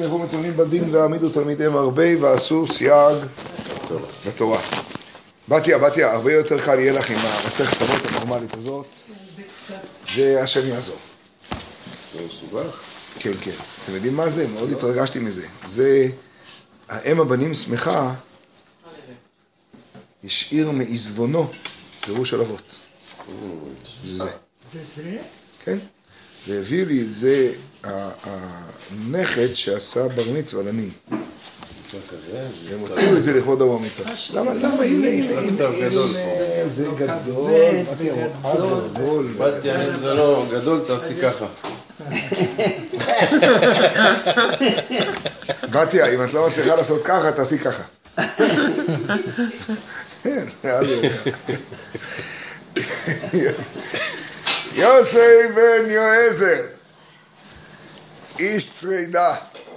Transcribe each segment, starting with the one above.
יבואו מתונים בדין והעמידו תלמידיהם הרבה ועשו סייג לתורה. בתיה, הרבה יותר קל יהיה לך עם המסכת אבות הנורמלית הזאת, והשם יעזור. זה מסובך? כן. אתם יודעים מה זה? מאוד התרגשתי מזה. זה, האם הבנים שמחה, השאיר מעזבונו פירוש על אבות. זה. זה? כן. והביא לי את זה הנכד שעשה בר מצווה לנין. הם הוציאו את זה לכבוד הבר מצווה. למה? הנה, זה גדול. גדול. זה לא גדול, תעשי ככה. בתיה, אם את לא מצליחה לעשות ככה, תעשי ככה. כן, יוסי בן יועזר, איש צרידה.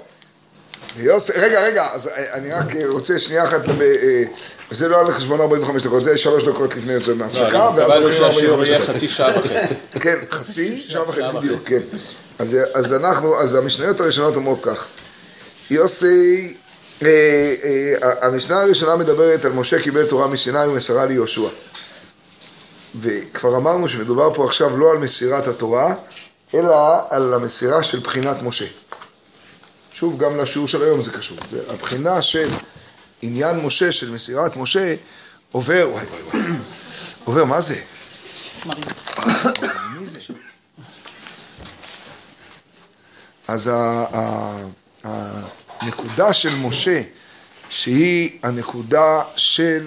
רגע, אז אני רק רוצה שנייה אחת, וזה לא על חשבון 45 דקות, זה 3 דקות לפני יוצא מהפסקה, ואז שהשיעור יהיה חצי שעה וחצי. כן, שעה וחצי בדיוק, כן. אז המשניות הראשונות אומרות כך, יוסי, המשנה הראשונה מדברת על משה קיבל תורה מסיני ומסרה ליהושע. וכבר אמרנו שמדובר פה עכשיו לא על מסירת התורה, אלא על המסירה של בחינת משה. שוב, גם לשיעור של היום זה קשור. הבחינה של עניין משה, של מסירת משה, עובר, עובר, מה זה? מי זה? אז הנקודה של משה, שהיא הנקודה של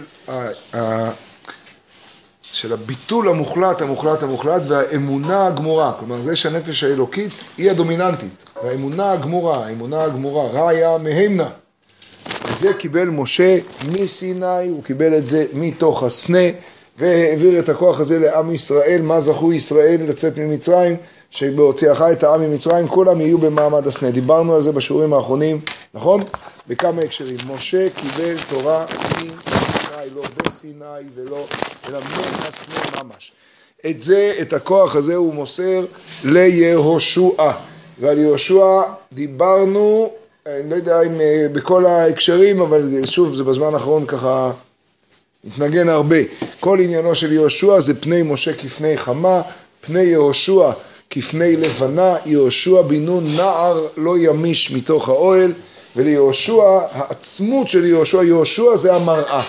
הביטול המוחלט, והאמונה הגמורה, כלומר זה שהנפש האלוקית היא הדומיננטית, והאמונה הגמורה, ראיה מהימנה. זה קיבל משה מסיני, הוא קיבל את זה מתוך הסנה, והעביר את הכוח הזה לעם ישראל. מה זכו ישראל לצאת ממצרים? שבהוציאך את העם ממצרים, כולם יהיו במעמד הסנה. דיברנו על זה בשיעורים האחרונים, נכון? בכמה הקשרים. משה קיבל תורה מסיני, לא בסיני ולא, אלא מהסנה ממש. את זה, את הכוח הזה הוא מוסר ליהושע. ועל יהושע דיברנו, אני לא יודע אם בכל ההקשרים, אבל שוב, זה בזמן האחרון ככה התנגן הרבה. כל עניינו של יהושע זה פני משה כפני חמה, פני יהושע כפני לבנה, יהושע בן נון נער לא ימיש מתוך האוהל, וליהושע, העצמות של יהושע זה המראה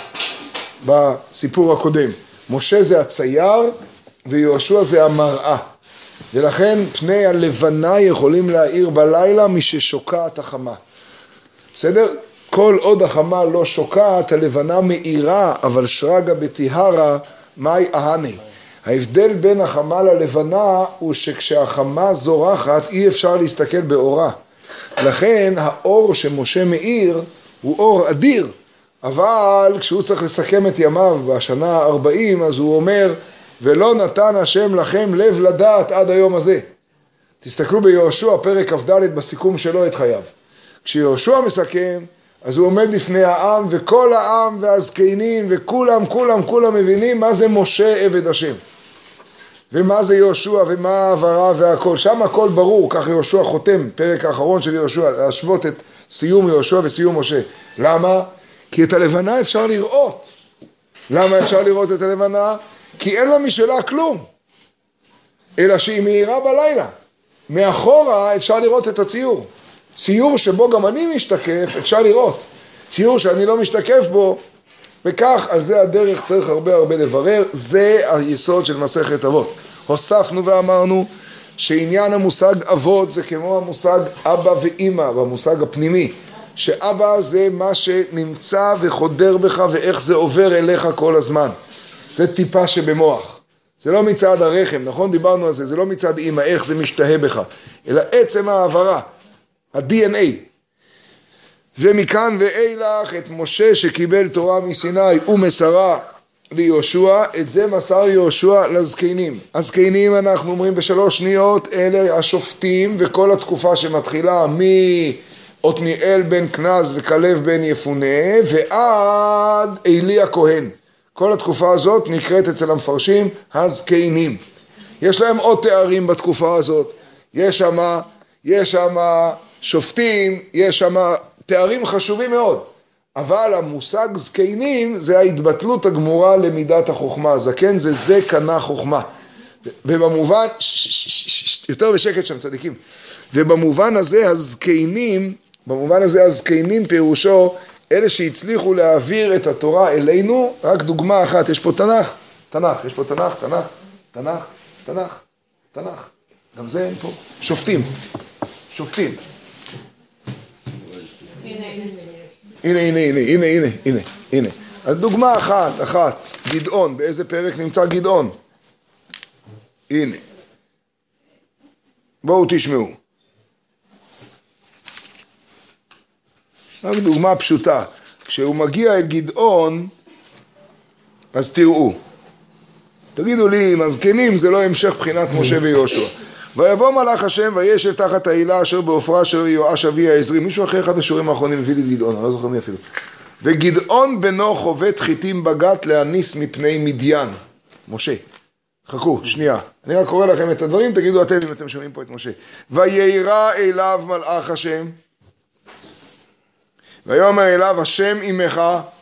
בסיפור הקודם. משה זה הצייר ויהושע זה המראה. ולכן פני הלבנה יכולים להאיר בלילה מששוקעת החמה. בסדר? כל עוד החמה לא שוקעת, הלבנה מאירה, אבל שרגא בטיהרא מאי אהני. ההבדל בין החמה ללבנה הוא שכשהחמה זורחת אי אפשר להסתכל באורה. לכן האור שמשה מאיר הוא אור אדיר, אבל כשהוא צריך לסכם את ימיו בשנה 40, אז הוא אומר, ולא נתן השם לכם לב לדעת עד היום הזה. תסתכלו ביהושע פרק כ"ד בסיכום שלו את חייו. כשיהושע מסכם, אז הוא עומד בפני העם, וכל העם והזקנים וכולם מבינים מה זה משה עבד השם. ומה זה יהושע ומה העברה והכל. שם הכל ברור, כך יהושע חותם, פרק האחרון של יהושע, להשוות את סיום יהושע וסיום משה. למה? כי את הלבנה אפשר לראות. למה אפשר לראות את הלבנה? כי אין לה משלה כלום, אלא שהיא מהירה בלילה. מאחורה אפשר לראות את הציור. ציור שבו גם אני משתקף, אפשר לראות. ציור שאני לא משתקף בו, וכך על זה הדרך צריך הרבה לברר. זה היסוד של מסכת אבות. הוספנו ואמרנו שעניין המושג אבות זה כמו המושג אבא ואמא, במושג הפנימי. שאבא זה מה שנמצא וחודר בך ואיך זה עובר אליך כל הזמן. זה טיפה שבמוח. זה לא מצד הרחם, נכון? דיברנו על זה. זה לא מצד אמא, איך זה משתהה בך. אלא עצם העברה, ה-DNA. ומכאן ואילך את משה שקיבל תורה מסיני ומסרה ליהושע, את זה מסר יהושע לזקנים. הזקנים אנחנו אומרים ב3 שניות, אלה השופטים וכל התקופה שמתחילה מעתניאל בן כנז וכלב בן יפונה ועד עלי הכהן. כל התקופה הזאת נקראת אצל המפרשים הזקנים. יש להם עוד תארים בתקופה הזאת. יש שם שופטים, יש שם תארים חשובים מאוד, אבל המושג זקנים זה ההתבטלות הגמורה למידת החוכמה, זקן זה קנה חוכמה, ובמובן, יותר בשקט שם צדיקים, ובמובן הזה הזקנים פירושו, אלה שהצליחו להעביר את התורה אלינו, רק דוגמה אחת, יש פה תנ"ך, גם זה אין פה, שופטים. הנה. אז דוגמה אחת, גדעון, באיזה פרק נמצא גדעון? הנה. בואו תשמעו. רק דוגמה פשוטה. כשהוא מגיע אל גדעון, אז תראו. תגידו לי, אם הזקנים זה לא המשך בחינת משה ויהושע. ויבוא מלאך השם וישב תחת העילה אשר בעופרה אשר יואש אבי העזרי. מישהו אחרי אחד השיעורים האחרונים הביא לי את גדעון, אני לא זוכר מי אפילו. וגדעון בנו חובט חיטים בגת להניס מפני מדיין. משה. חכו, שנייה. אני רק קורא לכם את הדברים, תגידו אתם אם אתם שומעים פה את משה. וירא אליו מלאך השם. ויאמר אליו השם עמך.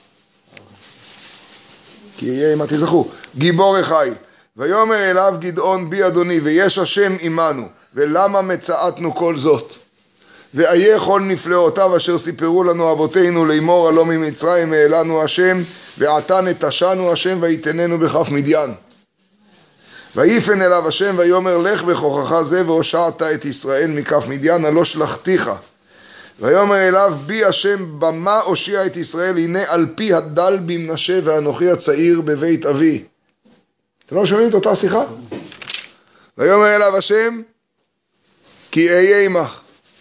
כי יהיה עמה תזכו. גיבור חיל. ויאמר אליו גדעון בי אדוני ויש השם עמנו ולמה מצאתנו כל זאת ואיה כל נפלאותיו אשר סיפרו לנו אבותינו לאמור הלא ממצרים העלנו השם ועתה נטשנו השם ויתננו בכף מדיין ויפן אליו השם ויאמר לך בכוחך זה והושעת את ישראל מכף מדיין הלא שלחתיך ויאמר אליו בי השם במה הושיע את ישראל הנה על פי הדל במנשה ואנוכי הצעיר בבית אבי. אתם לא שומעים את אותה שיחה? ויאמר אליו השם כי אהיה עמך.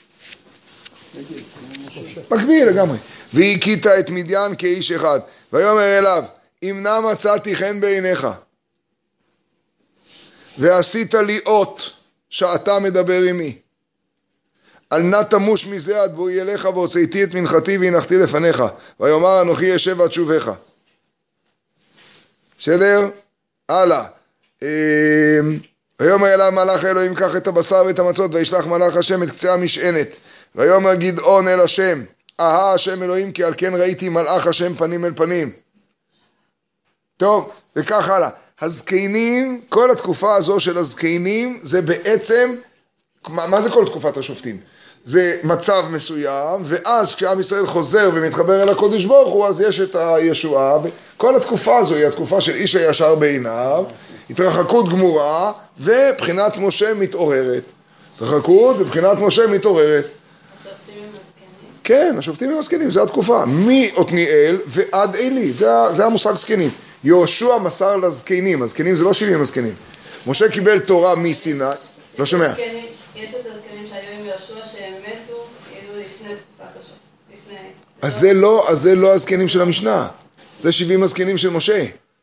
מקביל לגמרי. והכית את מדיין כאיש אחד. ויאמר אליו אם נא מצאתי חן בעיניך ועשית לי אות שאתה מדבר עמי אל נא תמוש מזה עד בואי אליך והוצאתי את מנחתי והנחתי לפניך ויאמר אנוכי ישב עד שובך. בסדר? הלאה. ויאמר אליו מלאך אלוהים קח את הבשר ואת המצות וישלח מלאך השם את קצה המשענת ויאמר גדעון אל השם השם אלוהים כי על כן ראיתי מלאך השם פנים אל פנים. טוב, וכך הלאה. הזקנים, כל התקופה הזו של הזקנים זה בעצם, מה זה כל תקופת השופטים? זה מצב מסוים, ואז כשעם ישראל חוזר ומתחבר אל הקודש ברוך הוא, אז יש את הישועה, וכל התקופה הזו היא התקופה של איש הישר בעיניו, התרחקות גמורה, ובחינת משה מתעוררת. התרחקות ובחינת משה מתעוררת. השופטים הם הזקנים? כן, השופטים הם הזקנים, זו התקופה. מעתניאל ועד עלי, זה המושג זקנים. יהושע מסר לזקנים, הזקנים זה לא 70 הזקנים. משה קיבל תורה מסיני, לא שומע. יש את הזקנים שהיו עם יהושע שהם מתו כאילו לפני תקופת השופטים. אז זה לא הזקנים של המשנה, זה 70 הזקנים של משה.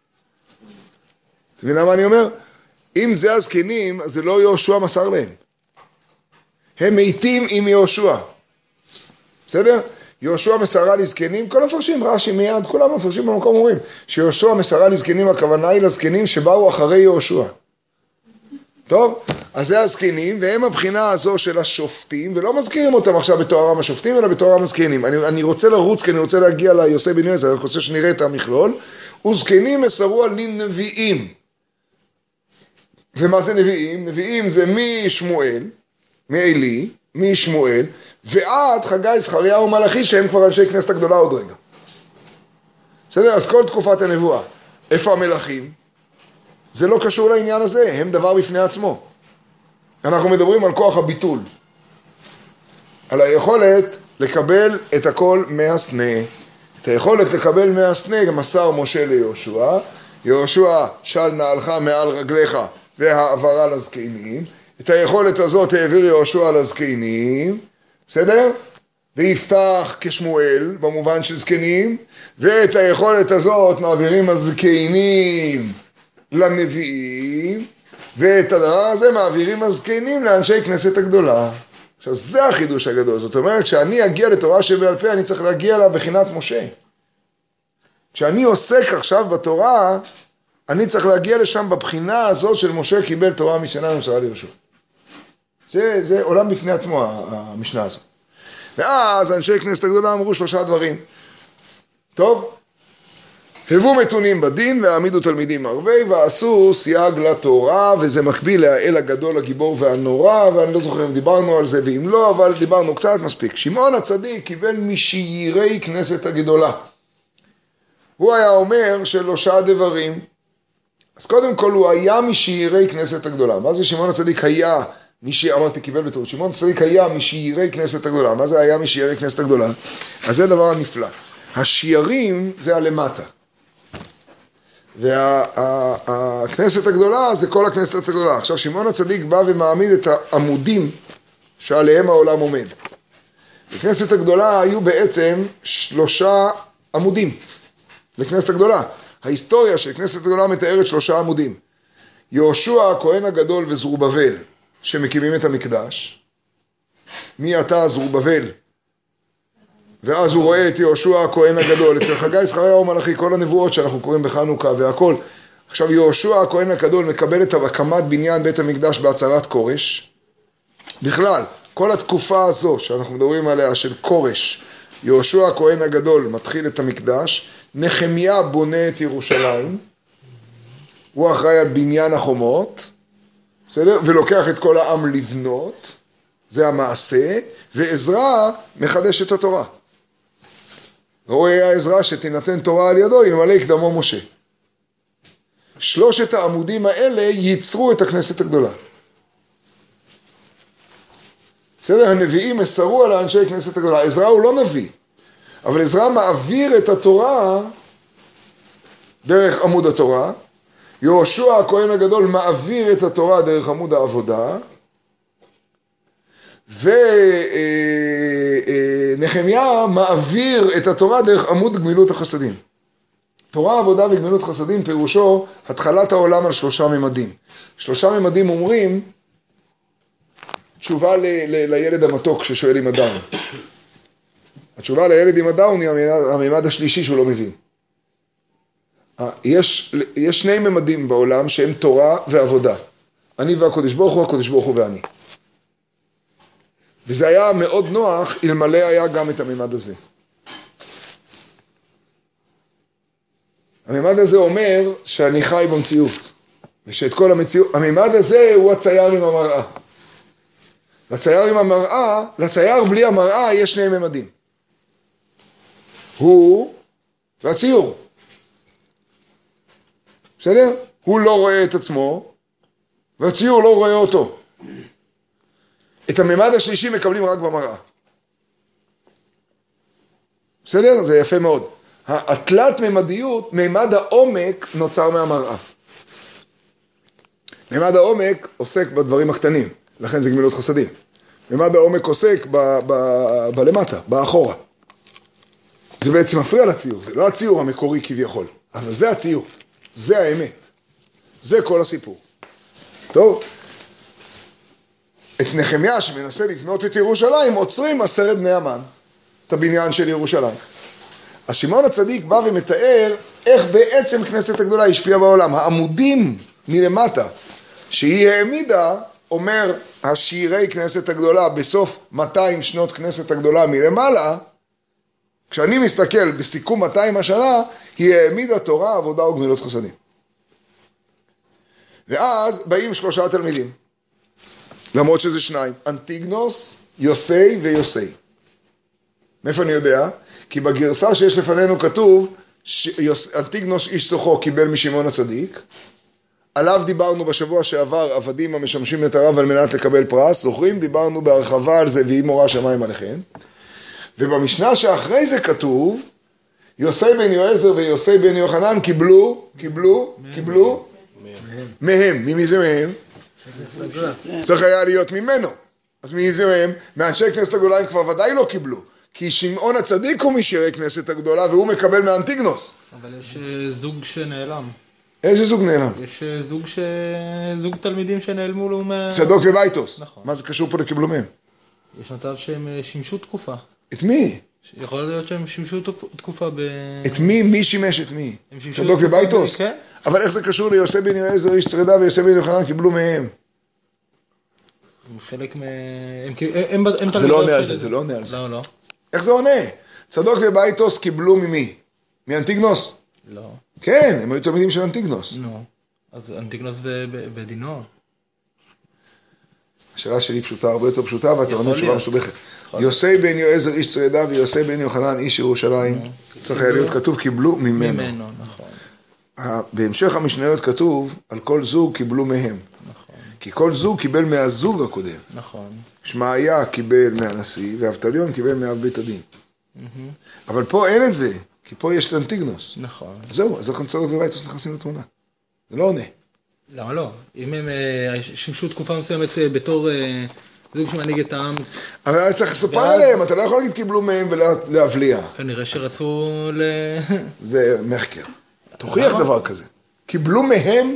אתה מבין מה אני אומר? אם זה הזקנים, אז זה לא יהושע מסר להם. הם מתים עם יהושע. בסדר? יהושע מסרה לזקנים, כל המפרשים, רש"י מיד, כולם המפרשים במקום אומרים, שיהושע מסרה לזקנים, הכוונה היא לזקנים שבאו אחרי יהושע. טוב? אז זה הזקנים, והם הבחינה הזו של השופטים, ולא מזכירים אותם עכשיו בתוארם השופטים, אלא בתוארם הזקנים. אני רוצה לרוץ, כי אני רוצה להגיע ליוסי בן יועז, אני רוצה שנראה את המכלול. וזקנים מסרו לי נביאים. ומה זה נביאים? נביאים זה משמואל, מעלי, משמואל, ועד חגי, זכריה ומלאכי, שהם כבר אנשי כנסת הגדולה עוד רגע. בסדר? אז כל תקופת הנבואה. איפה המלאכים? זה לא קשור לעניין הזה, הם דבר בפני עצמו. אנחנו מדברים על כוח הביטול. על היכולת לקבל את הכל מהסנה. את היכולת לקבל מהסנה גם מסר משה ליהושע. יהושע של נעלך מעל רגליך והעברה לזקנים. את היכולת הזאת העביר יהושע לזקנים. בסדר? ויפתח כשמואל במובן של זקנים. ואת היכולת הזאת מעבירים הזקנים לנביאים, ואת הדבר הזה מעבירים הזקנים לאנשי כנסת הגדולה. עכשיו זה החידוש הגדול, זאת אומרת כשאני אגיע לתורה שבעל פה אני צריך להגיע לה בחינת משה. כשאני עוסק עכשיו בתורה, אני צריך להגיע לשם בבחינה הזאת של משה קיבל תורה משנה ומסרה ליהושע. זה עולם בפני עצמו המשנה הזאת. ואז אנשי כנסת הגדולה אמרו 3 דברים. טוב? הבו מתונים בדין והעמידו תלמידים ערבי ועשו סייג לתורה, וזה מקביל לאל הגדול, הגיבור והנורא, ואני לא זוכר אם דיברנו על זה ואם לא, אבל דיברנו קצת, מספיק. שמעון הצדיק קיבל משיירי כנסת הגדולה. הוא היה אומר 3 דברים. אז קודם כל הוא היה משיירי כנסת הגדולה. מה זה שמעון הצדיק היה? אמרתי קיבל בטעות. שמעון הצדיק היה משיירי כנסת הגדולה. מה זה היה משיירי כנסת הגדולה? אז זה דבר נפלא. השיירים זה הלמטה. והכנסת הגדולה זה כל הכנסת הגדולה. עכשיו שמעון הצדיק בא ומעמיד את העמודים שעליהם העולם עומד. בכנסת הגדולה היו בעצם 3 עמודים לכנסת הגדולה. ההיסטוריה של כנסת הגדולה מתארת 3 עמודים. יהושע הכהן הגדול וזרובבל שמקימים את המקדש. מי אתה זרובבל? ואז הוא רואה את יהושע הכהן הגדול, אצל חגי זכריהו מלאכי, כל הנבואות שאנחנו קוראים בחנוכה והכל. עכשיו יהושע הכהן הגדול מקבל את הקמת בניין בית המקדש בהצהרת כורש. בכלל, כל התקופה הזו שאנחנו מדברים עליה של כורש, יהושע הכהן הגדול מתחיל את המקדש, נחמיה בונה את ירושלים, הוא אחראי על בניין החומות, בסדר? ולוקח את כל העם לבנות, זה המעשה, ועזרא מחדש את התורה. ראוי היה עזרא שתינתן תורה על ידו, אלמלא יקדמו משה. 3 העמודים האלה ייצרו את הכנסת הגדולה. בסדר? הנביאים מסרו על האנשי כנסת הגדולה. עזרא הוא לא נביא, אבל עזרא מעביר את התורה דרך עמוד התורה. יהושע הכהן הגדול מעביר את התורה דרך עמוד העבודה. ונחמיה מעביר את התורה דרך עמוד גמילות החסדים. תורה, עבודה וגמילות חסדים פירושו התחלת העולם על 3 ממדים. 3 ממדים אומרים תשובה לילד המתוק ששואל עם הדאון. התשובה לילד עם הדאון היא הממד השלישי שהוא לא מבין. יש 2 ממדים בעולם שהם תורה ועבודה. אני והקדוש ברוך הוא, הקדוש ברוך הוא ואני. וזה היה מאוד נוח אלמלא היה גם את הממד הזה. הממד הזה אומר שאני חי במציאות, ושאת כל המציאות, הממד הזה הוא הצייר עם המראה. לצייר בלי המראה יש 2 ממדים. הוא והציור. בסדר? הוא לא רואה את עצמו, והציור לא רואה אותו. את הממד השלישי מקבלים רק במראה. בסדר? זה יפה מאוד. התלת ממדיות, ממד העומק נוצר מהמראה. ממד העומק עוסק בדברים הקטנים, לכן זה גמילות חסדים. ממד העומק עוסק בלמטה, באחורה. זה בעצם מפריע לציור, זה לא הציור המקורי כביכול, אבל זה הציור, זה האמת. זה כל הסיפור. טוב? את נחמיה שמנסה לבנות את ירושלים, עוצרים 10 בני המן, את הבניין של ירושלים. אז שמעון הצדיק בא ומתאר איך בעצם כנסת הגדולה השפיעה בעולם. העמודים מלמטה שהיא העמידה, אומר השיירי כנסת הגדולה בסוף 200 שנות כנסת הגדולה מלמעלה, כשאני מסתכל בסיכום 200 השנה, היא העמידה תורה, עבודה וגמילות חסדים. ואז באים 3 תלמידים, למרות שזה 2, אנטיגנוס, יוסי ויוסי. מאיפה אני יודע? כי בגרסה שיש לפנינו כתוב, אנטיגנוס איש סוחו קיבל משמעון הצדיק, עליו דיברנו בשבוע שעבר, עבדים המשמשים את הרב על מנת לקבל פרס, זוכרים? דיברנו בהרחבה על זה, ויהי מורא שמיים עליכם. ובמשנה שאחרי זה כתוב, יוסי בן יועזר ויוסי בן יוחנן קיבלו מהם. ממי זה מהם? צריך היה להיות ממנו. אז מי זה מהם? מאנשי כנסת הגדולה הם כבר ודאי לא קיבלו. כי שמעון הצדיק הוא משיירי כנסת הגדולה, והוא מקבל מאנטיגנוס. אבל יש זוג שנעלם. איזה זוג נעלם? יש זוג תלמידים שנעלמו לו צדוק ובייטוס. נכון. מה זה קשור פה לקיבלו מהם? יש מצב שהם שימשו תקופה. את מי? יכול להיות שהם שימשו תקופה את מי שימש את מי? צדוק ובייטוס? כן. אבל איך זה קשור ליוסי בן יועזר איש צרדה ויוסי בן יוחנן קיבלו מהם? חלק מ... זה לא עונה על זה, זה לא עונה על זה. לא, לא. איך זה עונה? צדוק ובייטוס קיבלו ממי? מאנטיגנוס? לא. כן, הם היו תלמידים של אנטיגנוס. נו. אז אנטיגנוס בדינו. השאלה שלי פשוטה, הרבה יותר פשוטה, ואתה עונה תשובה להיות. מסובכת. יוסי בן יועזר איש צרדה ויוסי בן יוחנן איש ירושלים. צריך היה להיות כתוב קיבלו ממנו. ממנו, נכון. בהמשך המשניות כתוב על כל זוג קיבלו מהם. נכון. כי כל זוג קיבל מהזוג הקודם. נכון. שמעיה קיבל מהנשיא ואבטליון קיבל מאב בית הדין. אבל פה אין את זה, כי פה יש אנטיגנוס. נכון. זהו, אז איך צדוק ובייטוס נכנסים לתמונה? זה לא עונה. למה לא? אם הם שימשו תקופה מסוימת בתור זוג שמנהיג את העם, אבל היה צריך לספר עליהם, אתה לא יכול להגיד קיבלו מהם ולהבליע. כנראה שרצו זה מחקר. תוכיח דבר כזה. קיבלו מהם?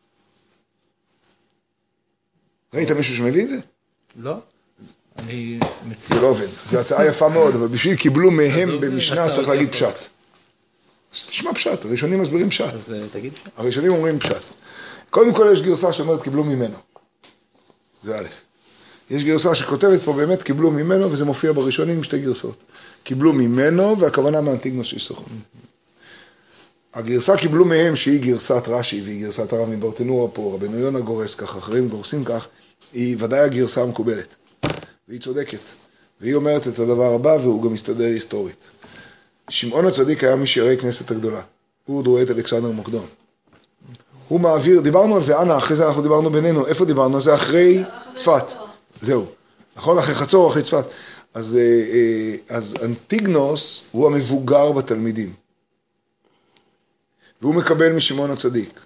ראית מישהו שמביא את זה? לא. אני מציע. זה לא עובד. זו הצעה יפה מאוד, אבל בשביל קיבלו מהם במשנה צריך להגיד פשט. אז תשמע פשט, הראשונים מסבירים פשט. אז תגיד. הראשונים אומרים פשט. קודם כל יש גרסה שאומרת קיבלו ממנו. זה א'. יש גרסה שכותבת פה באמת קיבלו ממנו, וזה מופיע בראשונים עם שתי גרסות. קיבלו ממנו, והכוונה מאנטיגנוס איש סוחר. הגרסה קיבלו מהם, שהיא גרסת רש"י, והיא גרסת הרב מברטנורה פה, רבנו יונה גורס כך, אחרים גורסים כך, היא ודאי הגרסה המקובלת. והיא צודקת. והיא אומרת את הדבר הבא, והוא גם מסתדר היסטורית. שמעון הצדיק היה משערי כנסת הגדולה. הוא רואה את אלכסנדר מוקדון. הוא מעביר, דיברנו על זה, אנה, אחרי זה אנחנו דיברנו בינינו, איפה דיברנו על זה? אחרי צפת. זהו. נכון? אחרי חצור, אחרי צפת. אז אנטיגנוס הוא המבוגר בתלמידים. והוא מקבל משמעון הצדיק.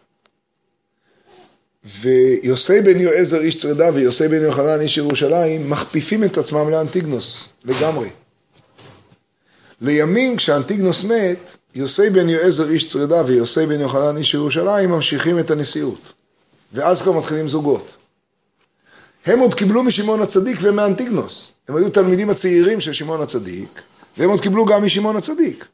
ויוסי בן יועזר איש צרדה ויוסי בן יוחנן איש ירושלים מכפיפים את עצמם לאנטיגנוס לגמרי. לימים כשאנטיגנוס מת, יוסי בן יועזר איש צרדה ויוסי בן יוחנן איש ירושלים ממשיכים את הנשיאות. ואז כבר מתחילים זוגות. הם עוד קיבלו משמעון הצדיק ומאנטיגנוס. הם היו תלמידים הצעירים של שמעון הצדיק, והם עוד קיבלו גם משמעון הצדיק.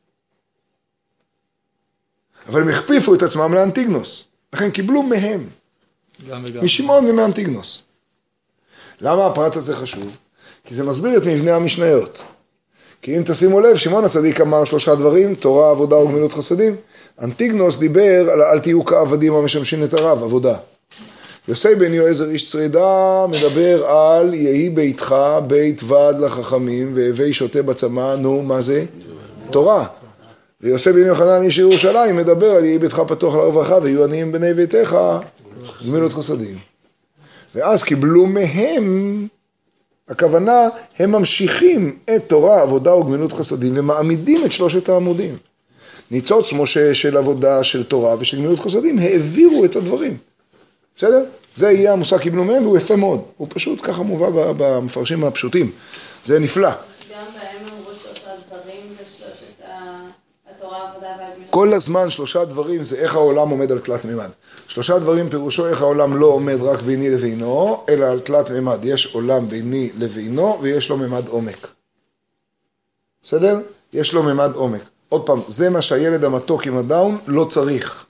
אבל הם הכפיפו את עצמם לאנטיגנוס. לכן קיבלו מהם. משמעון ומאנטיגנוס. למה הפרט הזה חשוב? כי זה מסביר את מבנה המשניות. כי אם תשימו לב, שמעון הצדיק אמר 3 דברים, תורה, עבודה וגמילות חסדים. אנטיגנוס דיבר על אל תהיו כעבדים המשמשים את הרב, עבודה. יוסי בן יועזר איש צרדה מדבר על יהי ביתך בית ועד לחכמים והווי שותה בצמא, נו, מה זה? תורה. ויוסי בן יוחנן איש ירושלים מדבר על יהי ביתך פתוח לרווחה ויהיו עניים בני ביתך גמילות חסדים. ואז קיבלו מהם, הכוונה, הם ממשיכים את תורה, עבודה וגמילות חסדים ומעמידים את 3 העמודים. ניצוץ משה של עבודה, של תורה ושל גמילות חסדים העבירו את הדברים. בסדר? זה יהיה המושג קיבלו מהם והוא יפה מאוד. הוא פשוט ככה מובא במפרשים הפשוטים. זה נפלא. גם בהם אמרו 3 דברים ושלושת התורה, עבודה והגמישות. כל הזמן 3 דברים זה איך העולם עומד על תלת מימד. 3 דברים פירושו איך העולם לא עומד רק ביני לבינו, אלא על תלת מימד. יש עולם ביני לבינו ויש לו מימד עומק. בסדר? יש לו מימד עומק. עוד פעם, זה מה שהילד המתוק עם הדאון לא צריך.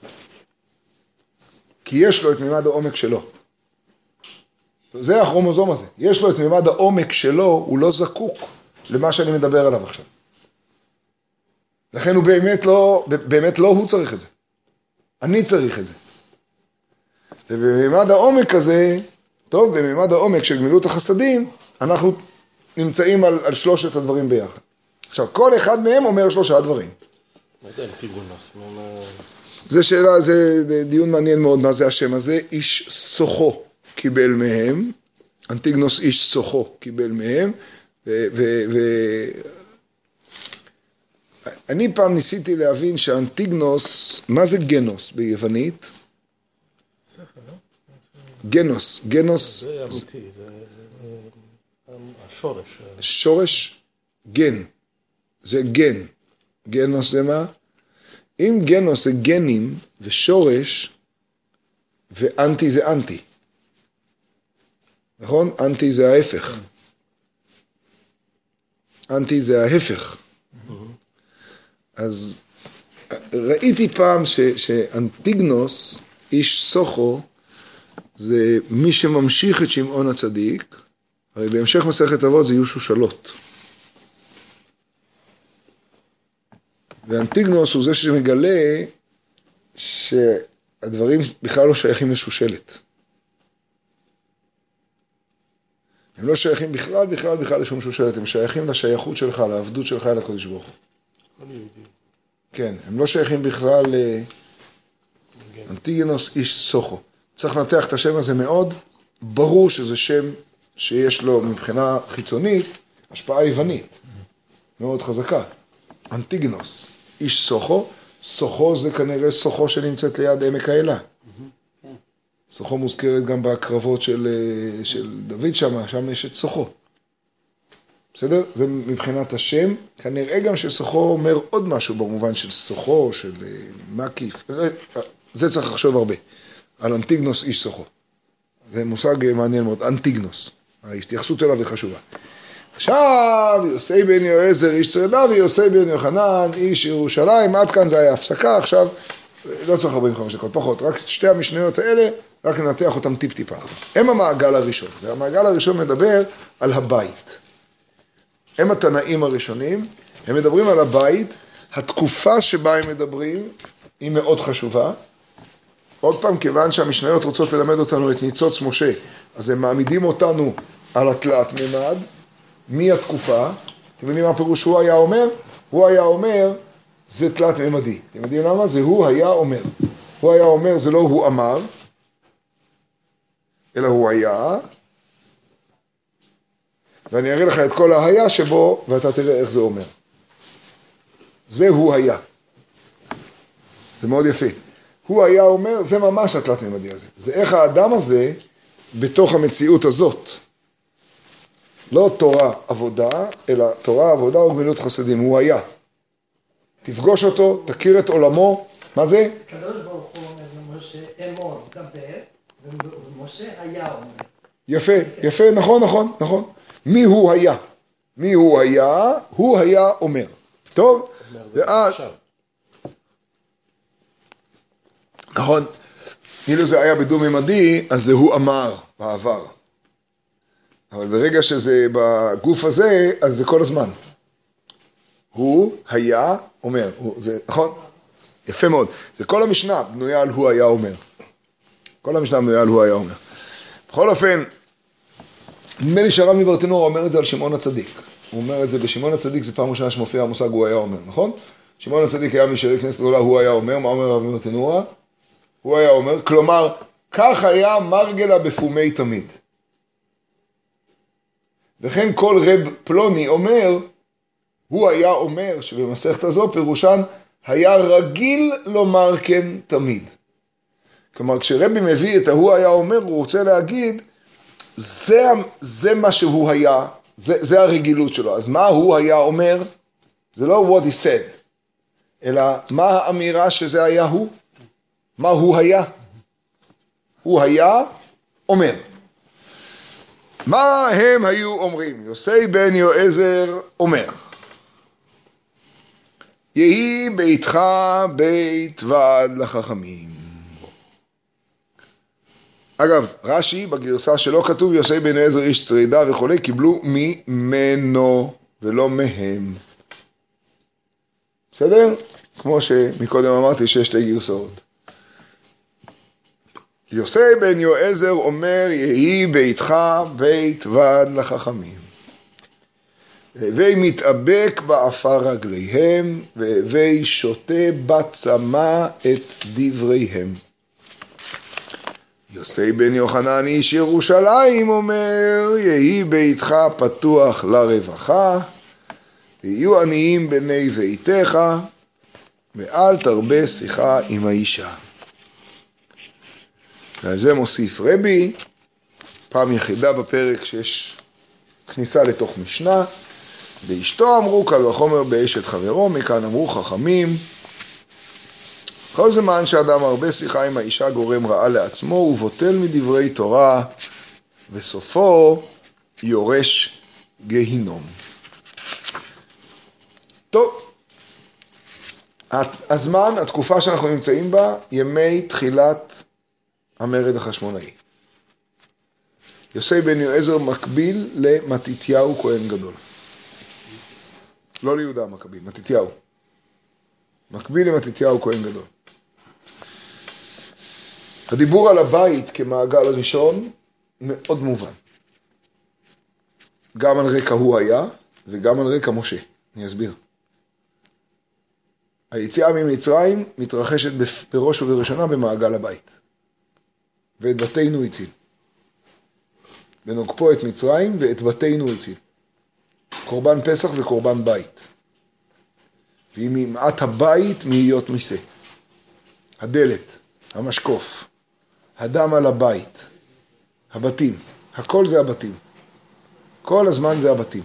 כי יש לו את מימד העומק שלו. זה הכרומוזום הזה. יש לו את מימד העומק שלו, הוא לא זקוק למה שאני מדבר עליו עכשיו. לכן הוא באמת לא הוא צריך את זה. אני צריך את זה. ובמימד העומק הזה, טוב, במימד העומק של גמילות החסדים, אנחנו נמצאים על 3 הדברים ביחד. עכשיו, כל אחד מהם אומר 3 דברים. מה זה אנטיגונוס? זה שאלה, זה דיון מעניין מאוד, מה זה השם הזה? איש סוחו קיבל מהם, אנטיגנוס איש סוחו קיבל מהם, אני פעם ניסיתי להבין שאנטיגנוס, מה זה גנוס ביוונית? גנוס, גנוס. זה אמיתי, זה השורש. שורש גן, זה גן. גנוס זה מה? אם גנוס זה גנים ושורש, ואנטי זה אנטי. נכון? אנטי זה ההפך. אנטי זה ההפך. אז ראיתי פעם שאנטיגנוס, איש סוחו, זה מי שממשיך את שמעון הצדיק, הרי בהמשך מסכת אבות זה יהיו שושלות. ואנטיגנוס הוא זה שמגלה שהדברים בכלל לא שייכים לשושלת. הם לא שייכים בכלל לשום שושלת, הם שייכים לשייכות שלך, לעבדות שלך אל הקודש ברוך הוא. כן, הם לא שייכים בכלל לאנטיגנוס איש סוכו. צריך לנתח את השם הזה מאוד, ברור שזה שם שיש לו מבחינה חיצונית, השפעה יוונית, מאוד חזקה. אנטיגנוס, איש סוכו, סוכו זה כנראה סוכו שנמצאת ליד עמק האלה. סוכו מוזכרת גם בהקרבות של דוד שם יש את סוכו. בסדר? זה מבחינת השם, כנראה גם שסוכו אומר עוד משהו במובן של סוכו, של מקיף, זה צריך לחשוב הרבה, על אנטיגנוס איש סוכו. זה מושג מעניין מאוד, אנטיגנוס, ההתייחסות אליו היא חשובה. עכשיו, יוסי בן יועזר איש צרדה ויוסי בן יוחנן איש ירושלים, עד כאן זה היה הפסקה, עכשיו לא צריך 45 דקות, פחות, רק שתי המשניות האלה, רק ננתח אותם טיפ-טיפה. הם המעגל הראשון, והמעגל הראשון מדבר על הבית. הם התנאים הראשונים, הם מדברים על הבית, התקופה שבה הם מדברים היא מאוד חשובה. עוד פעם, כיוון שהמשניות רוצות ללמד אותנו את ניצוץ משה, אז הם מעמידים אותנו על התלת ממד, מהתקופה, אתם יודעים מה הפירוש הוא היה אומר? הוא היה אומר, זה תלת ממדי. אתם יודעים למה? זה הוא היה אומר. הוא היה אומר, זה לא הוא אמר, אלא הוא היה, ואני אראה לך את כל היה שבו, ואתה תראה איך זה אומר. זה הוא היה. זה מאוד יפה. הוא היה אומר, זה ממש התלת ממדי הזה. זה איך האדם הזה, בתוך המציאות הזאת, לא תורה עבודה, אלא תורה עבודה וגמילות חסדים, הוא היה. תפגוש אותו, תכיר את עולמו, מה זה? הקדוש ברוך הוא אומר למשה, אמור, דבר, ומשה היה אומר. יפה, נכון. מי הוא היה? מי הוא היה? הוא היה אומר. טוב? ואז... נכון. כאילו זה היה בדו-ממדי, אז זה הוא אמר בעבר. אבל ברגע שזה בגוף הזה, אז זה כל הזמן. הוא היה אומר. זה, נכון? יפה מאוד. זה כל המשנה בנויה על הוא היה אומר. כל המשנה בנויה על הוא היה אומר. בכל אופן, נדמה לי שהרב מברטנורה אומר את זה על שמעון הצדיק. הוא אומר את זה בשמעון הצדיק, זה פעם ראשונה שמופיע המושג הוא היה אומר, נכון? שמעון הצדיק היה משארי כנסת גדולה, הוא היה אומר, מה אומר הרב מברטנורה? הוא היה אומר, כלומר, כך היה מרגלה בפומי תמיד. וכן כל רב פלוני אומר, הוא היה אומר, שבמסכת הזו פירושן, היה רגיל לומר כן תמיד. כלומר, כשרבי מביא את ההוא היה אומר, הוא רוצה להגיד, זה מה שהוא היה, זה הרגילות שלו. אז מה הוא היה אומר? זה לא what he said, אלא מה האמירה שזה היה הוא? מה הוא היה? הוא היה אומר. מה הם היו אומרים? יוסי בן יועזר אומר, יהי ביתך בית ועד לחכמים. אגב, רש"י בגרסה שלא כתוב יוסי בן יועזר איש צרידה וכולי, קיבלו ממנו ולא מהם. בסדר? כמו שמקודם אמרתי שיש שתי גרסאות. יוסי בן יועזר אומר, יהי ביתך בית ועד לחכמים. והווי מתאבק באפר רגליהם, והווי שותה בצמא את דבריהם. יוסי בן יוחנן איש ירושלים אומר, יהי ביתך פתוח לרווחה, ויהיו עניים בני ביתך, ואל תרבה שיחה עם האישה. ועל זה מוסיף רבי, פעם יחידה בפרק שיש כניסה לתוך משנה, באשתו אמרו קל וחומר באשת חברו, מכאן אמרו חכמים, כל זמן שאדם הרבה שיחה עם האישה גורם רעה לעצמו, הוא בוטל מדברי תורה, וסופו יורש גיהינום. טוב, הזמן, התקופה שאנחנו נמצאים בה, ימי תחילת המרד החשמונאי. יוסי בן יועזר מקביל למתתיהו כהן גדול. לא ליהודה מקביל, מתתיהו. מקביל למתתיהו כהן גדול. הדיבור על הבית כמעגל הראשון מאוד מובן. גם על רקע הוא היה וגם על רקע משה. אני אסביר. היציאה ממצרים מתרחשת בראש ובראשונה במעגל הבית. ואת בתינו הציל. ונוגפו את מצרים ואת בתינו הציל. קורבן פסח זה קורבן בית. והיא ממעט הבית מהיות מיסה. הדלת, המשקוף, הדם על הבית, הבתים, הכל זה הבתים. כל הזמן זה הבתים.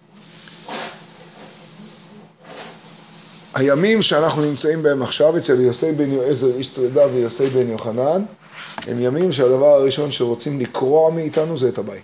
הימים שאנחנו נמצאים בהם עכשיו אצל יוסי בן יועזר איש צרדה ויוסי בן יוחנן, הם ימים שהדבר הראשון שרוצים לקרוע מאיתנו זה את הבית.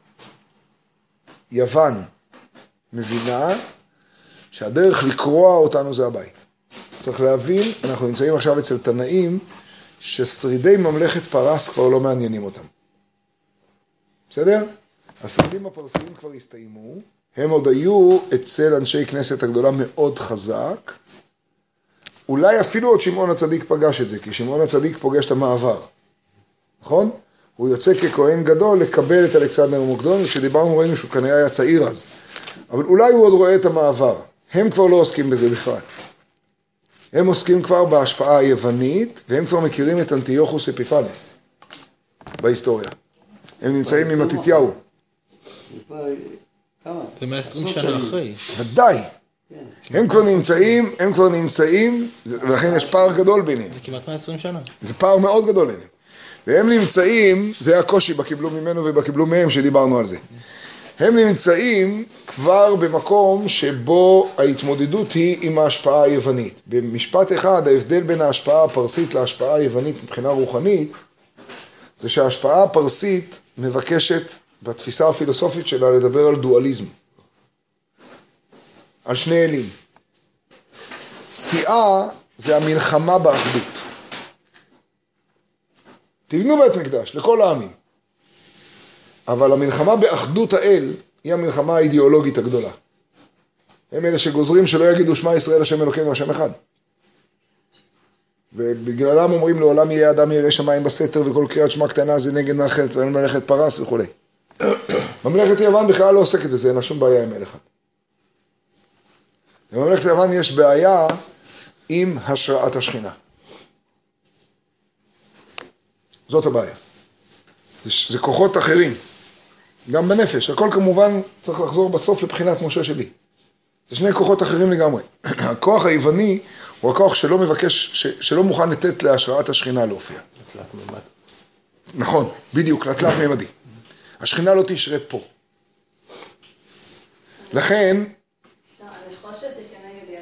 יוון מבינה שהדרך לקרוע אותנו זה הבית. צריך להבין, אנחנו נמצאים עכשיו אצל תנאים ששרידי ממלכת פרס כבר לא מעניינים אותם. בסדר? השרידים הפרסיים כבר הסתיימו, הם עוד היו אצל אנשי כנסת הגדולה מאוד חזק, אולי אפילו עוד שמעון הצדיק פגש את זה, כי שמעון הצדיק פוגש את המעבר, נכון? הוא יוצא ככהן גדול לקבל את אלכסנדר מוקדון, וכשדיברנו ראינו שהוא כנראה היה צעיר אז, אבל אולי הוא עוד רואה את המעבר, הם כבר לא עוסקים בזה בכלל. הם עוסקים כבר בהשפעה היוונית, והם כבר מכירים את אנטיוכוס אפיפנס בהיסטוריה. הם נמצאים עם מתתיהו. זה 120 שנה אחרי. ודאי. הם כבר נמצאים, ולכן יש פער גדול ביניהם. זה כמעט 120 שנה. זה פער מאוד גדול ביניהם. והם נמצאים, זה הקושי בקיבלו ממנו ובקיבלו מהם שדיברנו על זה. הם נמצאים כבר במקום שבו ההתמודדות היא עם ההשפעה היוונית. במשפט אחד, ההבדל בין ההשפעה הפרסית להשפעה היוונית מבחינה רוחנית, זה שההשפעה הפרסית מבקשת בתפיסה הפילוסופית שלה לדבר על דואליזם. על שני אלים. שיאה זה המלחמה באחדות. תבנו בית מקדש לכל העמים. אבל המלחמה באחדות האל היא המלחמה האידיאולוגית הגדולה. הם אלה שגוזרים שלא יגידו שמע ישראל השם אלוקינו השם אחד. ובגללם אומרים לעולם יהיה אדם ירא שמיים בסתר וכל קריאת שמע קטנה זה נגד מלאכת פרס וכו'. ממלכת יוון בכלל לא עוסקת בזה, אין לה שום בעיה עם מלך אחד. בממלכת יוון יש בעיה עם השראת השכינה. זאת הבעיה. זה כוחות אחרים. גם בנפש. הכל כמובן צריך לחזור בסוף לבחינת משה שלי. זה שני כוחות אחרים לגמרי. הכוח היווני הוא הכוח שלא מבקש, שלא מוכן לתת להשראת השכינה להופיע. תלת מימד. נכון, בדיוק, לתלת מימדי. השכינה לא תשרה פה. לכן, הנחושת היא כנגד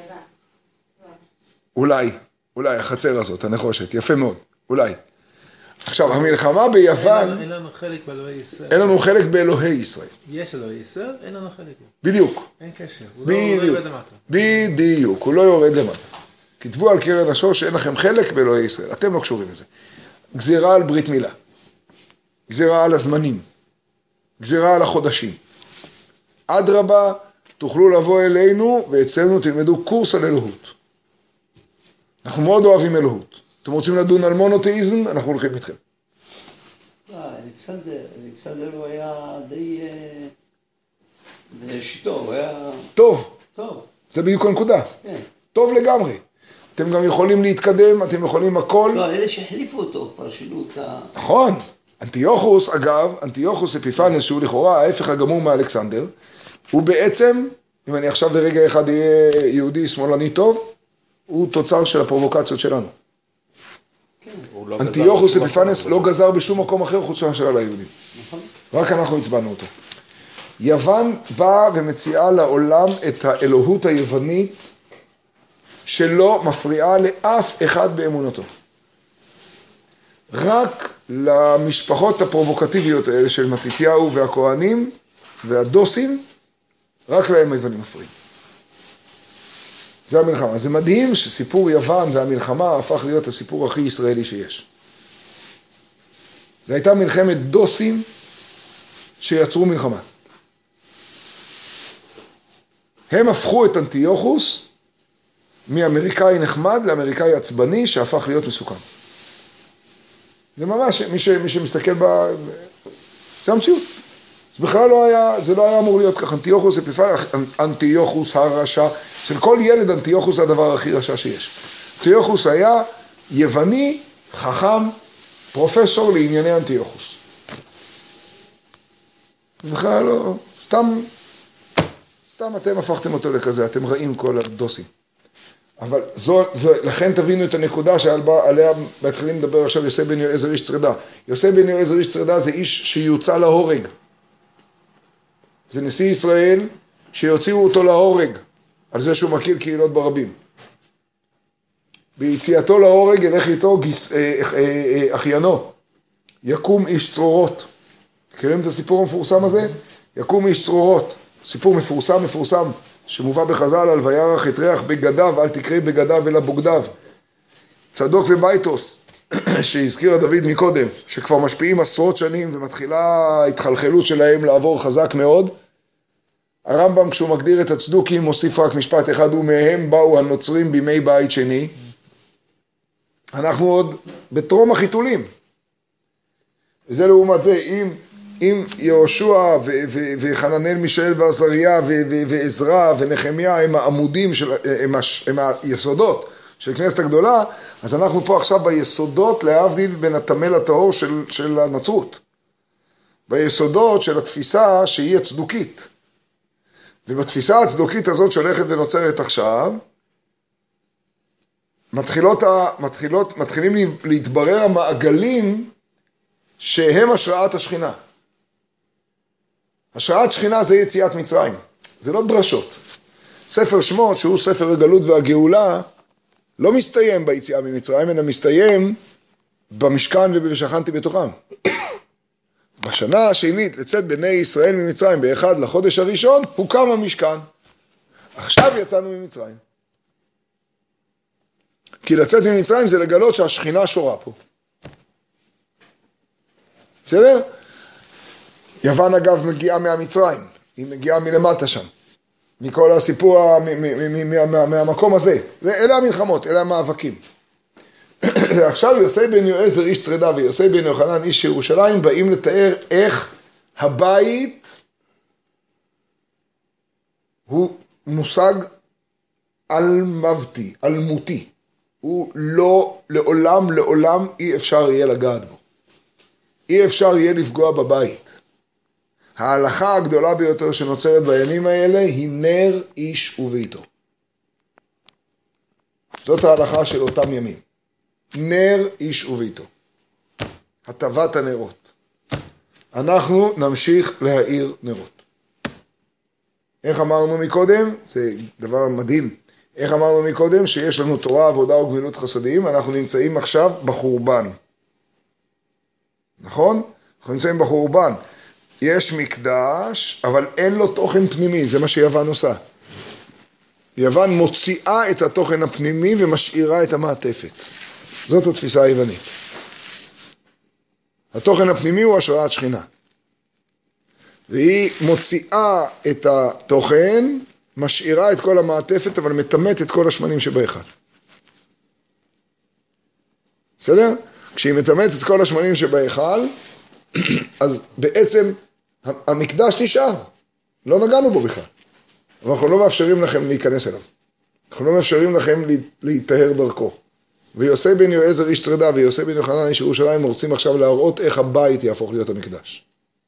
יוון. אולי החצר הזאת, הנחושת, יפה מאוד, אולי. עכשיו, המלחמה ביוון, אין לנו חלק באלוהי ישראל. אין לנו חלק באלוהי ישראל. יש אלוהי ישראל, אין לנו חלק. בדיוק. אין קשר. הוא לא יורד למטה. בדיוק, הוא לא יורד למטה. כתבו על קרן השוש שאין לכם חלק באלוהי ישראל, אתם לא קשורים לזה. גזירה על ברית מילה, גזירה על הזמנים, גזירה על החודשים. אדרבה, תוכלו לבוא אלינו ואצלנו תלמדו קורס על אלוהות. אנחנו מאוד אוהבים אלוהות. אתם רוצים לדון על מונותאיזם, אנחנו הולכים איתכם. אלכסנדר הוא היה די בשיטו, הוא היה טוב, טוב. זה בדיוק הנקודה. כן. טוב לגמרי. אתם גם יכולים להתקדם, אתם יכולים הכל. לא, אלה שהחליפו אותו כבר שינו את ה... נכון. אנטיוכוס, אגב, אנטיוכוס אפיפנס, שהוא לכאורה ההפך הגמור מאלכסנדר, הוא בעצם, אם אני עכשיו לרגע אחד אהיה יהודי שמאלני טוב, הוא תוצר של הפרובוקציות שלנו. אנטיוכוס אפיפנס לא גזר בשום מקום אחר חוץ מאשר על היהודים. רק אנחנו הצבענו אותו. יוון באה ומציעה לעולם את האלוהות היוונית שלא מפריעה לאף אחד באמונתו. רק למשפחות הפרובוקטיביות האלה של מתתיהו והכהנים והדוסים, רק להם היוונים מפריעים. זה המלחמה. זה מדהים שסיפור יוון והמלחמה הפך להיות הסיפור הכי ישראלי שיש. זה הייתה מלחמת דוסים שיצרו מלחמה. הם הפכו את אנטיוכוס מאמריקאי נחמד לאמריקאי עצבני שהפך להיות מסוכן. זה ממש, מי שמסתכל זה המציאות. זה בכלל לא היה, זה לא היה אמור להיות ככה. אנטיוכוס אפיפנס, אנטיוכוס הרשע, של כל ילד אנטיוכוס זה הדבר הכי רשע שיש. אנטיוכוס היה יווני, חכם, פרופסור לענייני אנטיוכוס. בכלל לא, סתם אתם הפכתם אותו לכזה, אתם רעים כל הדוסים. אבל לכן תבינו את הנקודה שעליה מתחילים לדבר עכשיו יוסי בן יועזר איש צרדה. יוסי בן יועזר איש צרדה זה איש שיוצא להורג. זה נשיא ישראל שיוציאו אותו להורג על זה שהוא מכיר קהילות ברבים. ביציאתו להורג ילך איתו אחיינו, יקום איש צרורות. מכירים את הסיפור המפורסם הזה? יקום איש צרורות. סיפור מפורסם, שמובא בחז"ל על וירח את ריח בגדיו, אל תקראי בגדיו אלא בוגדיו. צדוק ובייטוס, שהזכירה דוד מקודם, שכבר משפיעים עשרות שנים ומתחילה התחלחלות שלהם לעבור חזק מאוד. הרמב"ם כשהוא מגדיר את הצדוקים מוסיף רק משפט אחד, ומהם באו הנוצרים בימי בית שני. אנחנו עוד בטרום החיתולים. וזה לעומת זה, אם יהושע וחננאל מישאל ועזריה ועזרא ונחמיה הם העמודים, הם היסודות של כנסת הגדולה, אז אנחנו פה עכשיו ביסודות להבדיל בין הטמא לטהור של הנצרות. ביסודות של התפיסה שהיא הצדוקית. ובתפיסה הצדוקית הזאת שהולכת ונוצרת עכשיו, מתחילים להתברר המעגלים שהם השראת השכינה. השראת שכינה זה יציאת מצרים, זה לא דרשות. ספר שמות, שהוא ספר הגלות והגאולה, לא מסתיים ביציאה ממצרים, אלא מסתיים במשכן ובשכנתי בתוכם. בשנה השנית לצאת בני ישראל ממצרים, באחד לחודש הראשון, הוקם המשכן. עכשיו יצאנו ממצרים. כי לצאת ממצרים זה לגלות שהשכינה שורה פה. בסדר? יוון אגב מגיעה מהמצרים, היא מגיעה מלמטה שם, מכל הסיפור, מהמקום הזה. אלה המלחמות, אלה המאבקים. ועכשיו יוסי בן יועזר איש צרדה ויוסי בן יוחנן איש ירושלים באים לתאר איך הבית הוא מושג אלמבתי, אלמותי. הוא לא, לעולם אי אפשר יהיה לגעת בו. אי אפשר יהיה לפגוע בבית. ההלכה הגדולה ביותר שנוצרת בימים האלה היא נר איש וביתו. זאת ההלכה של אותם ימים. נר איש וביתו. הטבת הנרות. אנחנו נמשיך להאיר נרות. איך אמרנו מקודם? זה דבר מדהים. איך אמרנו מקודם? שיש לנו תורה, עבודה וגמילות חסדים. אנחנו נמצאים עכשיו בחורבן. נכון? אנחנו נמצאים בחורבן. יש מקדש, אבל אין לו תוכן פנימי, זה מה שיוון עושה. יוון מוציאה את התוכן הפנימי ומשאירה את המעטפת. זאת התפיסה היוונית. התוכן הפנימי הוא השראת שכינה. והיא מוציאה את התוכן, משאירה את כל המעטפת, אבל מטמאת את כל השמנים שבהיכל. בסדר? כשהיא מטמאת את כל השמנים שבהיכל, אז בעצם המקדש נשאר, לא נגענו בו בכלל. אבל אנחנו לא מאפשרים לכם להיכנס אליו. אנחנו לא מאפשרים לכם להתאר דרכו. ויוסי בן יועזר איש צרדה ויוסי בן יוחנן איש ירושלים רוצים עכשיו להראות איך הבית יהפוך להיות המקדש.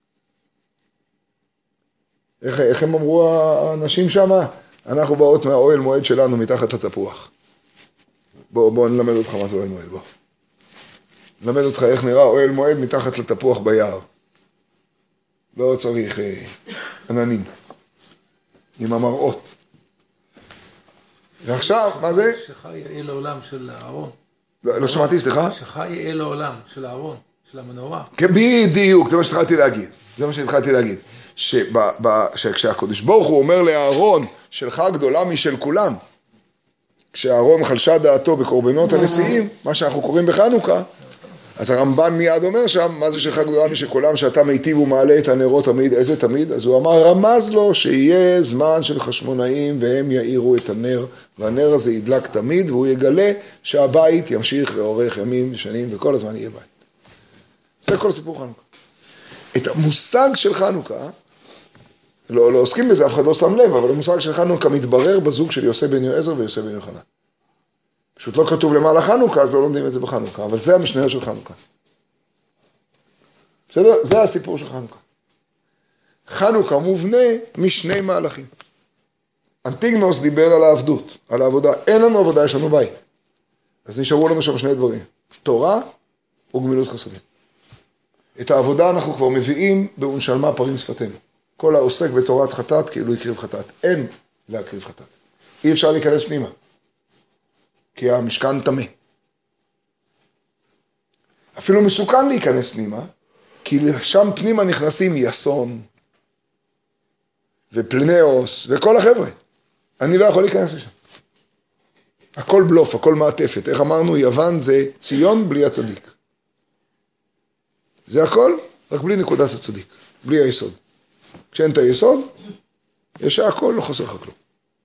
איך הם אמרו האנשים שם? אנחנו באות מהאוהל מועד שלנו מתחת לתפוח. בוא נלמד אותך מה זה אוהל מועד, בוא. נלמד אותך איך נראה אוהל מועד מתחת לתפוח ביער. לא צריך עננים. עם המראות. ועכשיו, מה זה? שחי יהיה לעולם של אהרון. לא שמעתי, סליחה? שחי יהיה לעולם של אהרון, של המנורה. כן, בדיוק, זה מה שהתחלתי להגיד. זה מה שהתחלתי להגיד. שכשהקדוש ברוך הוא אומר לאהרון, שלך גדולה משל כולם, כשאהרון חלשה דעתו בקורבנות הנשיאים, מה שאנחנו קוראים בחנוכה, אז הרמב"ן מיד אומר שם, מה זה שלך גדולה משכולם, שאתה מיטיב ומעלה את הנרות תמיד, איזה תמיד? אז הוא אמר, רמז לו שיהיה זמן של חשמונאים והם יאירו את הנר, והנר הזה ידלק תמיד, והוא יגלה שהבית ימשיך לאורך ימים ושנים, וכל הזמן יהיה בית. זה כל סיפור חנוכה. את המושג של חנוכה, לא עוסקים בזה, אף אחד לא שם לב, אבל המושג של חנוכה מתברר בזוג של יוסי בן יועזר ויוסי בן יוחנן. פשוט לא כתוב למעלה חנוכה, אז לא לומדים את זה בחנוכה, אבל זה המשנה של חנוכה. בסדר? זה הסיפור של חנוכה. חנוכה מובנה משני מהלכים. אנטיגנוס דיבר על העבדות, על העבודה. אין לנו עבודה, יש לנו בית. אז נשארו לנו שם שני דברים, תורה וגמילות חסדים. את העבודה אנחנו כבר מביאים באונשלמה פרים שפתנו. כל העוסק בתורת חטאת כאילו הקריב חטאת. אין להקריב חטאת. אי אפשר להיכנס פנימה. כי המשכן טמא. אפילו מסוכן להיכנס פנימה, כי שם פנימה נכנסים יסון, ופלנאוס, וכל החבר'ה. אני לא יכול להיכנס לשם. הכל בלוף, הכל מעטפת. איך אמרנו, יוון זה ציון בלי הצדיק. זה הכל, רק בלי נקודת הצדיק, בלי היסוד. כשאין את היסוד, יש הכל, לא חסר לך כלום.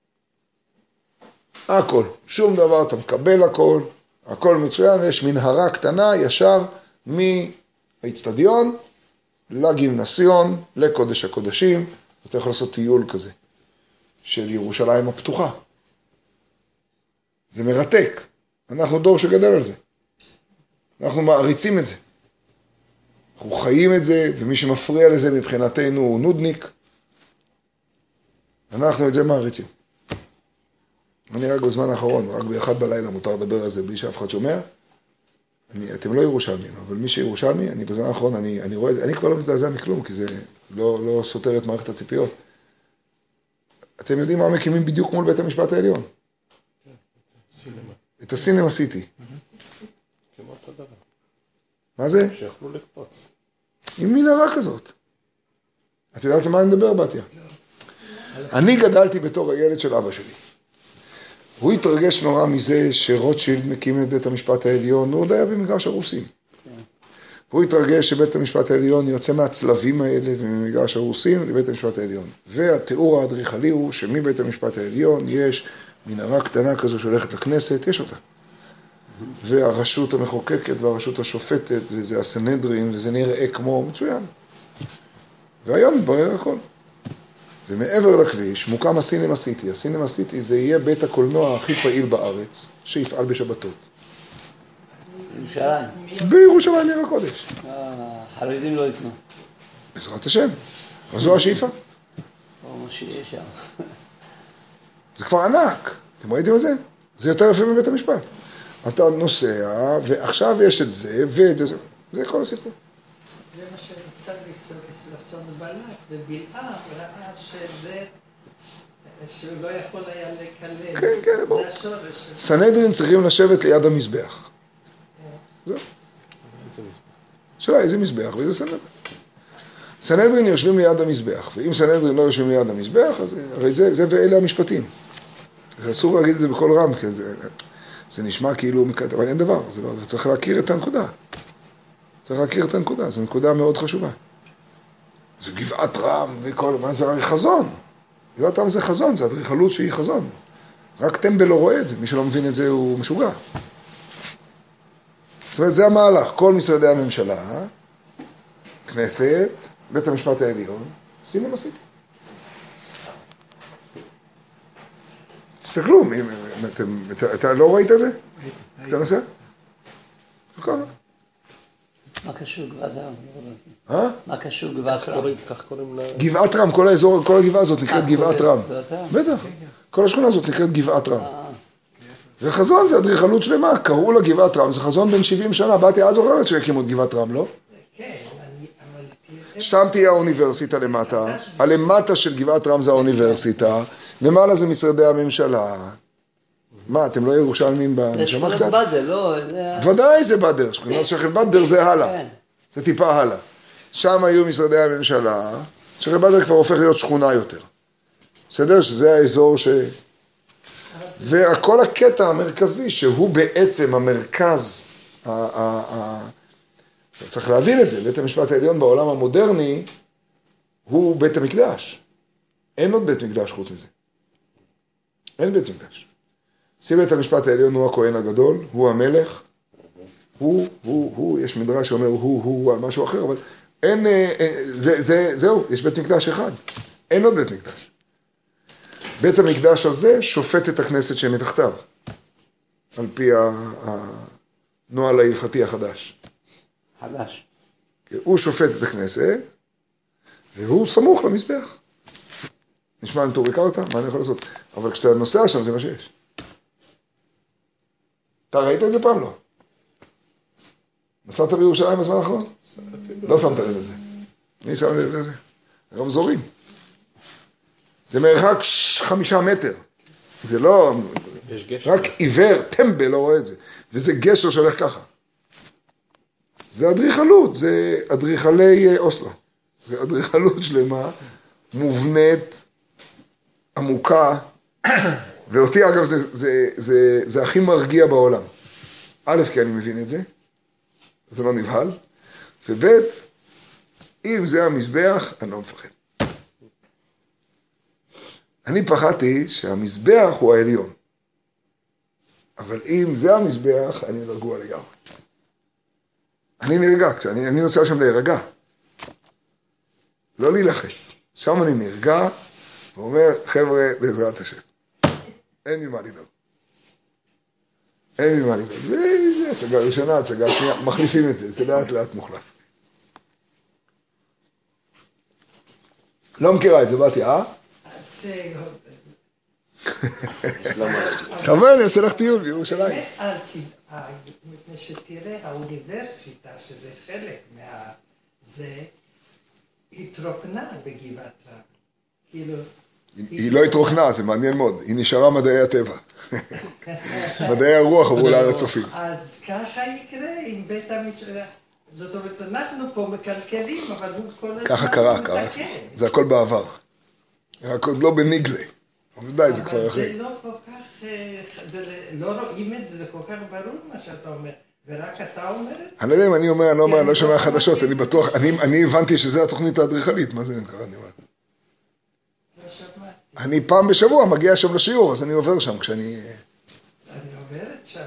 הכל, שום דבר, אתה מקבל הכל, הכל מצוין, יש מנהרה קטנה ישר מהאצטדיון לגימנסיון, לקודש הקודשים, אתה יכול לעשות טיול כזה, של ירושלים הפתוחה. זה מרתק, אנחנו דור שגדל על זה, אנחנו מעריצים את זה, אנחנו חיים את זה, ומי שמפריע לזה מבחינתנו הוא נודניק, אנחנו את זה מעריצים. אני רק בזמן האחרון, רק באחד בלילה מותר לדבר על זה בלי שאף אחד שומע. אתם לא ירושלמים, אבל מי שירושלמי, אני בזמן האחרון, אני רואה את זה, אני כבר לא מזדעזע מכלום, כי זה לא סותר את מערכת הציפיות. אתם יודעים מה מקימים בדיוק מול בית המשפט העליון? את הסינמה סיטי. כמו אותו דבר. מה זה? שיכלו לקפוץ. עם מנהרה כזאת. את יודעת למה אני מדבר, בתיה? אני גדלתי בתור הילד של אבא שלי. הוא התרגש נורא מזה שרוטשילד מקים את בית המשפט העליון, הוא עוד היה במגרש הרוסים. הוא התרגש שבית המשפט העליון יוצא מהצלבים האלה וממגרש הרוסים לבית המשפט העליון. והתיאור האדריכלי הוא שמבית המשפט העליון יש מנהרה קטנה כזו שהולכת לכנסת, יש אותה. והרשות המחוקקת והרשות השופטת, וזה הסנהדרין, וזה נראה כמו מצוין. והיום מתברר הכל. ומעבר לכביש מוקם הסינמה סיטי. הסינמה סיטי זה יהיה בית הקולנוע הכי פעיל בארץ, שיפעל בשבתות. ירושלים. בירושלים עיר הקודש. החרדים לא יקנו. בעזרת השם. אבל זו השאיפה. או מה שיש שם. זה כבר ענק. אתם ראיתם את זה? זה יותר יפה מבית המשפט. אתה נוסע, ועכשיו יש את זה, וזה כל הסיפור. זה מה שרצה לעשות בלק, ובלעם ראה שזה, שהוא לא יכול היה לקלל. כן, כן, בואו. זה השורש. סנהדרין צריכים לשבת ליד המזבח. זהו. שאלה, איזה מזבח ואיזה סנהדרין? סנהדרין יושבים ליד המזבח, ואם סנהדרין לא יושבים ליד המזבח, אז הרי זה ואלה המשפטים. זה אסור להגיד את זה בכל רם, כי זה נשמע כאילו, אבל אין דבר, זה צריך להכיר את הנקודה. צריך להכיר את הנקודה, זו נקודה מאוד חשובה. זה גבעת רם וכל, מה זה הרי חזון. גבעת רם זה חזון, זה אדריכלות שהיא חזון. רק טמבל לא רואה את זה, מי שלא מבין את זה הוא משוגע. זאת אומרת, זה המהלך, כל משרדי הממשלה, כנסת, בית המשפט העליון, סינמה סיטי. תסתכלו, אתה לא ראית את זה? אתה נוסע? מה קשור גבעת רם? מה קשור גבעת גבעת רם? כך קוראים לה... גבעת רם, כל האזור, כל הגבעה הזאת נקראת גבעת רם. גבעת רם? בטח, כל השכונה הזאת נקראת גבעת רם. זה חזון, זה אדריכלות שלמה, קראו לה גבעת רם, זה חזון בין 70 שנה, באתי עד זוכרת שהקימו את גבעת רם, לא? כן, אבל... שם תהיה האוניברסיטה למטה, הלמטה של גבעת רם זה האוניברסיטה, למעלה זה משרדי הממשלה. מה, אתם לא ירושלמים בנשמה קצת? זה בדר, לא? ודאי זה בדר, שכונת שכן בדר זה הלאה. כן. זה טיפה הלאה. שם היו משרדי הממשלה, שכן בדר כבר הופך להיות שכונה יותר. בסדר? שזה האזור ש... וכל הקטע המרכזי, שהוא בעצם המרכז צריך להבין את זה, בית המשפט העליון בעולם המודרני הוא בית המקדש. אין עוד בית מקדש חוץ מזה. אין בית מקדש. נשיא בית המשפט העליון הוא הכהן הגדול, הוא המלך, יש מדרש שאומר הוא על משהו אחר, אבל אין, זהו, יש בית מקדש אחד. אין עוד בית מקדש. בית המקדש הזה שופט את הכנסת שמתחתיו, על פי הנוהל ההלכתי החדש. חדש. הוא שופט את הכנסת, והוא סמוך למזבח. נשמע אם תור הכרת, מה אני יכול לעשות? אבל כשאתה נוסע שם זה מה שיש. אתה ראית את זה פעם? לא. נסעת בירושלים בזמן האחרון? לא שמת לב לזה. מי שם לב לזה? רמזורים. זה מרחק 5 מטר. זה לא... יש גשר. רק עיוור, טמבל לא רואה את זה. וזה גשר שהולך ככה. זה אדריכלות, זה אדריכלי אוסלו. זה אדריכלות שלמה, מובנית, עמוקה, ואותי אגב זה הכי מרגיע בעולם. א', כי אני מבין את זה, זה לא נבהל, וב', אם זה המזבח, אני לא מפחד. אני פחדתי שהמזבח הוא העליון, אבל אם זה המזבח, אני רגוע לגמרי. אני נרגע, אני נוסע שם להירגע. לא להילחץ. שם אני נרגע, ואומר, חבר'ה, בעזרת השם. אין לי מה לדאוג. אין לי מה לדאוג. זה הצגה ראשונה, הצגה שנייה, מחליפים את זה, זה לאט לאט מוחלף. לא מכירה את זה, באתי, תבוא, אני אעשה לך טיול בירושלים. אל תדאג, מפני שתראה, האוניברסיטה, שזה חלק זה התרוקנה בגבעת רם. כאילו... היא לא התרוקנה, זה מעניין מאוד. היא נשארה מדעי הטבע. מדעי הרוח עברו לארץ צופים. אז ככה יקרה עם בית המשפט. זאת אומרת, אנחנו פה מקלקלים, אבל הוא כל הזמן ככה קרה. זה הכל בעבר. רק עוד לא בניגלה. אבל די, זה כבר אחרי. זה לא כל כך... לא רואים את זה, זה כל כך ברור מה שאתה אומר. ורק אתה אומר את זה? אני לא יודע אם אני אומר, אני לא שומע חדשות, אני בטוח, אני הבנתי שזה התוכנית האדריכלית, מה זה קרה, אני אומר. אני פעם בשבוע מגיע שם לשיעור, אז אני עובר שם כשאני... אני עוברת שם,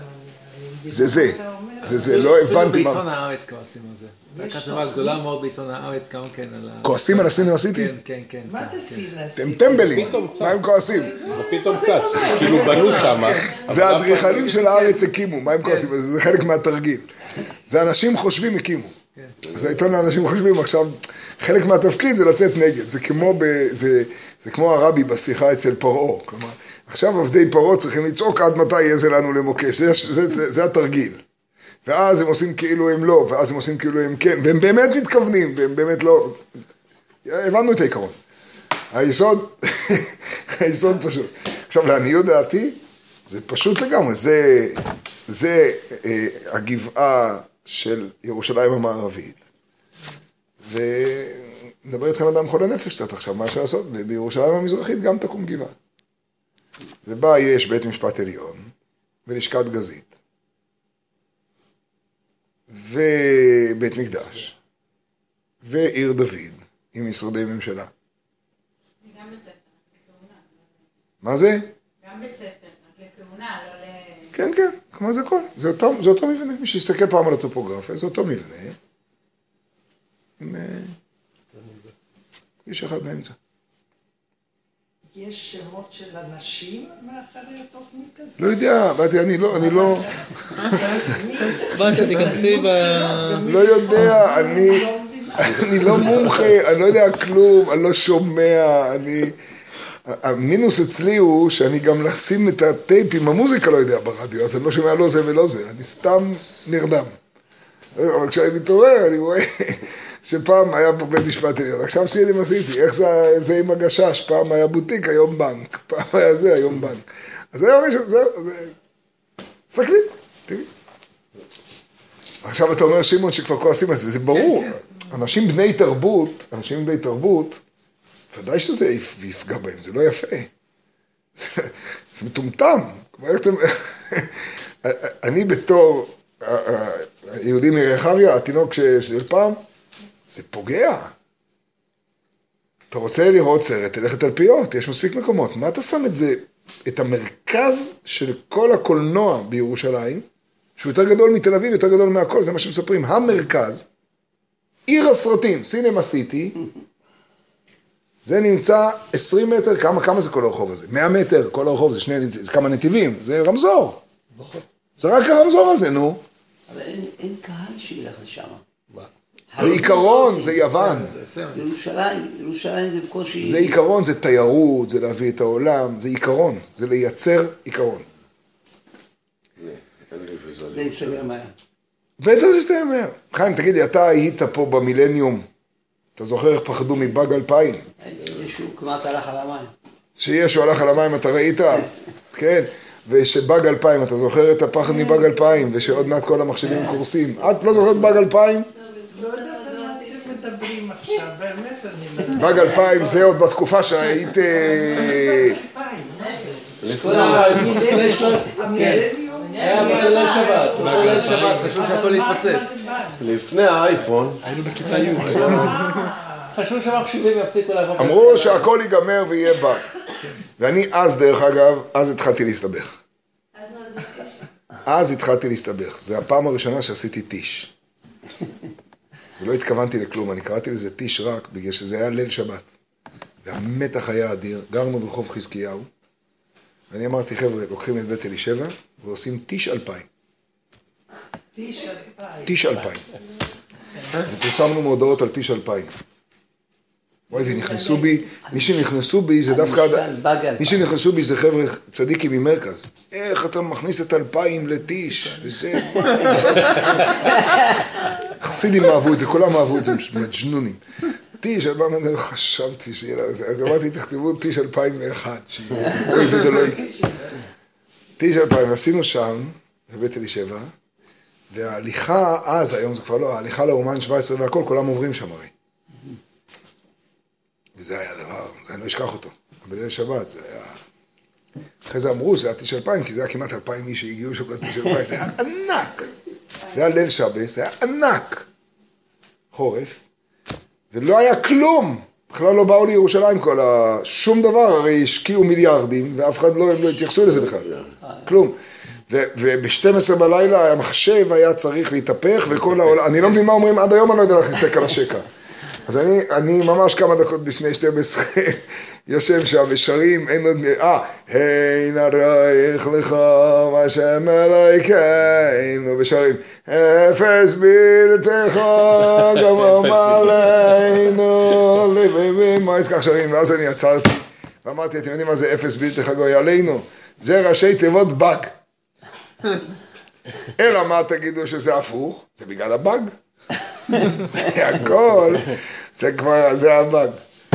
זה, לא הבנתי מה... בעיתון הארץ כועסים על זה. הייתה כתבה גדולה מאוד בעיתון הארץ גם כן על ה... כועסים על הסינמה סיטי? כן. מה זה סינמה? אתם טמבלים, מה הם כועסים? זה פתאום צץ, כאילו בנו שם. זה האדריכלים של הארץ הקימו, מה הם כועסים? זה חלק מהתרגיל. זה אנשים חושבים הקימו. אז העיתון לאנשים חושבים עכשיו, חלק מהתפקיד זה לצאת נגד. זה כמו הרבי בשיחה אצל פרעה. כלומר, עכשיו עובדי פרעה צריכים לצעוק עד מתי יהיה זה לנו למוקש. זה התרגיל. ואז הם עושים כאילו הם לא, ואז הם עושים כאילו הם כן, והם באמת מתכוונים, והם באמת לא... הבנו את העיקרון. היסוד פשוט. עכשיו, לעניות דעתי, זה פשוט לגמרי. זה הגבעה של ירושלים המערבית. ונדבר איתכם אדם חולה נפש קצת עכשיו, מה אפשר לעשות? בירושלים המזרחית גם תקום גבעה. ובה יש בית משפט עליון, ולשכת גזית. ובית מקדש, ועיר דוד, עם משרדי ממשלה. גם בית ספר, לכהונה. מה זה? גם בית ספר, לכהונה, לא ל... כן, כמו זה כל. זה אותו מבנה. מי שיסתכל פעם על הטופוגרפיה, זה אותו מבנה. עם... יש אחד באמצע. יש שמות של אנשים מאחרי התוכנית הזאת? לא יודע, אני לא... באתי, תיכנסי ב... לא יודע, אני לא מומחה, אני לא יודע כלום, אני לא שומע, המינוס אצלי הוא שאני גם לשים את הטייפ עם המוזיקה לא יודע ברדיו, אז אני לא שומע לא זה ולא זה, אני סתם נרדם. אבל כשאני מתעורר, אני רואה שפעם היה פה בית משפט עליון, עכשיו סיילים עשיתי, איך זה עם הגשש, פעם היה בוטיק, היום בנק, פעם היה זה, היום בנק. אז היום זהו, תסתכלי, תראי. עכשיו אתה אומר שמעון שכבר כועסים על זה, זה ברור. אנשים בני תרבות, ודאי שזה יפגע בהם, זה לא יפה. זה מטומטם. אני בתור, יהודי מרחביה, התינוק של פעם, זה פוגע. אתה רוצה לראות סרט, תלך לתלפיות, יש מספיק מקומות. מה אתה שם את זה, את המרכז של כל הקולנוע בירושלים, שהוא יותר גדול מתל אביב, יותר גדול מהכל, זה מה שמספרים. המרכז, עיר הסרטים, סינמה סיטי, זה נמצא 20 מטר, כמה זה כל הרחוב הזה? 100 מטר, כל הרחוב זה כמה נתיבים, זה רמזור. זה רק הרמזור הזה, נו. אבל אין קהל שילך לשם. זה עיקרון, זה יוון. ירושלים זה בקושי... זה עיקרון, זה תיירות, זה להביא את העולם, זה עיקרון, זה לייצר עיקרון. זה יסגר מהר. בטח זה יסתיים מהר. חיים, תגידי, אתה היית פה במילניום, אתה זוכר איך פחדו מבאג 2000? ישו כמעט הלך על המים. שישו הלך על המים, אתה ראית? כן. ושבאג 2000, אתה זוכר את הפחד מבאג 2000, ושעוד מעט כל המחשבים קורסים. את לא זוכרת באג 2000? לא יודעת על מה אתם מדברים עכשיו, באמת אני לא... באג 2000 זה עוד בתקופה שהיית... היה בליל שבת, בליל שבת, חשוב שהכל להתפוצץ. לפני האייפון. היינו בכיתה י'. חשוב שהמחשבים יפסיקו לעבוד. אמרו שהכל ייגמר ויהיה באג. ואני אז, דרך אגב, אז התחלתי להסתבך. אז התחלתי להסתבך. זה הפעם הראשונה שעשיתי טיש. ולא התכוונתי לכלום, אני קראתי לזה טיש רק בגלל שזה היה ליל שבת. והמתח היה אדיר, גרנו ברחוב חזקיהו, ואני אמרתי, חבר'ה, לוקחים את בית אלישבע ועושים טיש 2000. טיש 2000. ופרסמנו מודעות על טיש 2000. וואי, ונכנסו בי, מי שנכנסו בי זה דווקא... מי שנכנסו בי זה חבר'ה צדיקים ממרכז. איך אתה מכניס את 2000 לטיש? וזה... חסידים אהבו את זה, כולם אהבו את זה, מג'נונים. טיש, אני חשבתי שיהיה לה... אז אמרתי, תכתבו טיש 2001, שיהיה לא יבד או לא יקרה. טיש 2000, עשינו שם, בבית אלישבע, וההליכה אז, היום זה כבר לא, ההליכה לאומן 17 והכל, כולם עוברים שם הרי. וזה היה דבר, זה אני לא אשכח אותו. בליל שבת זה היה... אחרי זה אמרו, זה היה טיש 2000, כי זה היה כמעט 2000 איש שהגיעו שם לטיש 2000, זה היה ענק. זה היה ליל שבת, זה היה ענק. חורף. ולא היה כלום. בכלל לא באו לירושלים שום דבר, הרי השקיעו מיליארדים, ואף אחד לא התייחסו לזה בכלל. כלום. וב-12 בלילה המחשב היה צריך להתהפך, וכל העולם... אני לא מבין מה אומרים, עד היום אני לא יודע להכניס על השקע. אז אני ממש כמה דקות לפני 12 יושב שם ושרים, אין עוד... היי נרייך לך מה שם אלוהינו, ושרים אפס בלתך גם עלינו לבבים, מה יזכח שרים? ואז אני עצרתי ואמרתי, אתם יודעים מה זה אפס בלתך גוי עלינו? זה ראשי תיבות באג. אלא מה תגידו שזה הפוך? זה בגלל הבאג. הכל, זה כבר, זה הבאג.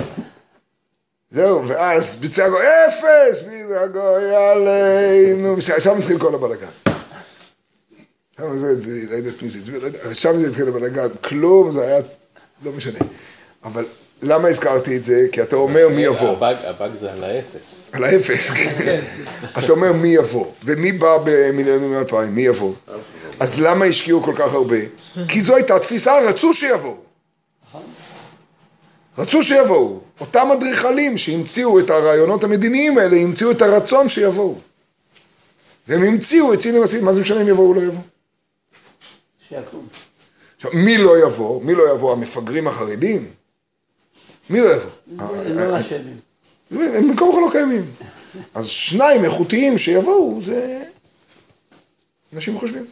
זהו, ואז ביצע גוי, אפס, ביצע גוי עלינו, שם התחיל כל הבלגן. שם זה, לא יודעת מי זה, שם זה התחיל הבלגן, כלום, זה היה, לא משנה. אבל למה הזכרתי את זה? כי אתה אומר מי יבוא. הבאג זה על האפס. על האפס, כן. אתה אומר מי יבוא, ומי בא במיליונים 2000, מי יבוא. אז למה השקיעו כל כך הרבה? כי זו הייתה תפיסה, רצו שיבואו. רצו שיבואו. אותם אדריכלים שהמציאו את הרעיונות המדיניים האלה, המציאו את הרצון שיבואו. והם המציאו את סינמה סיטי, מה זה משנה אם יבואו או לא יבואו? שיקום. עכשיו, מי לא יבוא? מי לא יבוא? המפגרים החרדים? מי לא יבוא? הם לא אשמים. הם במקום כל לא קיימים. אז שניים איכותיים שיבואו, זה... אנשים חושבים.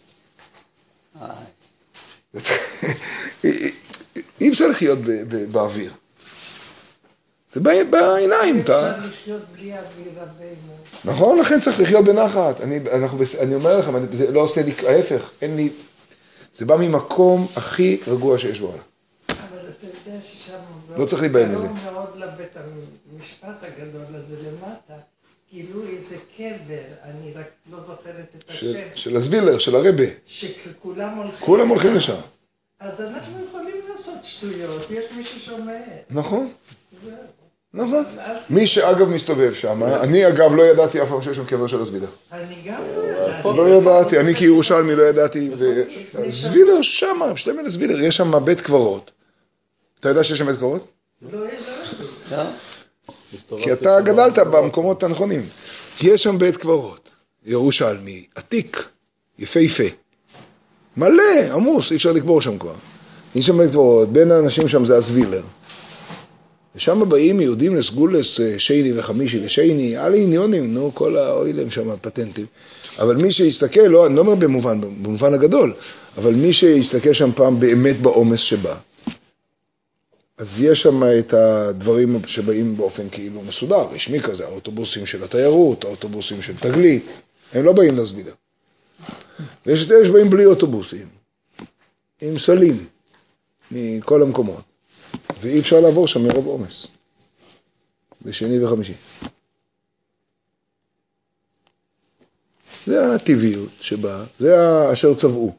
אי אפשר לחיות באוויר. זה בעיניים, אתה... אפשר לחיות בלי אוויר רבנו. נכון, לכן צריך לחיות בנחת. אני אומר לכם, זה לא עושה לי ההפך, אין לי... זה בא ממקום הכי רגוע שיש בעולם. אבל אתה יודע ששם... לא צריך להיבהל מזה. קרוב מאוד לבית המשפט הגדול הזה למטה, כאילו איזה קבר, אני רק לא זוכרת את השם. של הזווילר, של הרבה. שכולם הולכים... כולם הולכים לשם. אז אנחנו יכולים לעשות שטויות, יש מי ששומע. נכון, זהו. נכון. מי שאגב מסתובב שם, אני אגב לא ידעתי אף פעם שיש שם קבר של הזווילר. אני גם לא יודעת. לא ידעתי, אני כירושלמי לא ידעתי, וזבילר שמה, שלמה זבילר, יש שם בית קברות. אתה יודע שיש שם בית קברות? לא? כי אתה גדלת במקומות הנכונים. יש שם בית קברות, ירושלמי, עתיק, יפהפה. מלא, עמוס, אי אפשר לקבור שם כבר. יש שם בית קברות, בין האנשים שם זה הזבילר. ושם באים יהודים לסגולס שייני וחמישי לשייני, על עניונים, נו, כל האוילם שם פטנטים. אבל מי שיסתכל, לא, אני לא אומר במובן הגדול, אבל מי שיסתכל שם פעם באמת בעומס שבא, אז יש שם את הדברים שבאים באופן כאילו מסודר, רשמי כזה, האוטובוסים של התיירות, האוטובוסים של תגלית, הם לא באים לזבילר. ויש את אלה שבאים בלי אוטובוסים, עם סלים, מכל המקומות. ואי אפשר לעבור שם מרוב עומס. בשני וחמישי. זה הטבעיות שבה, זה אשר צבעו.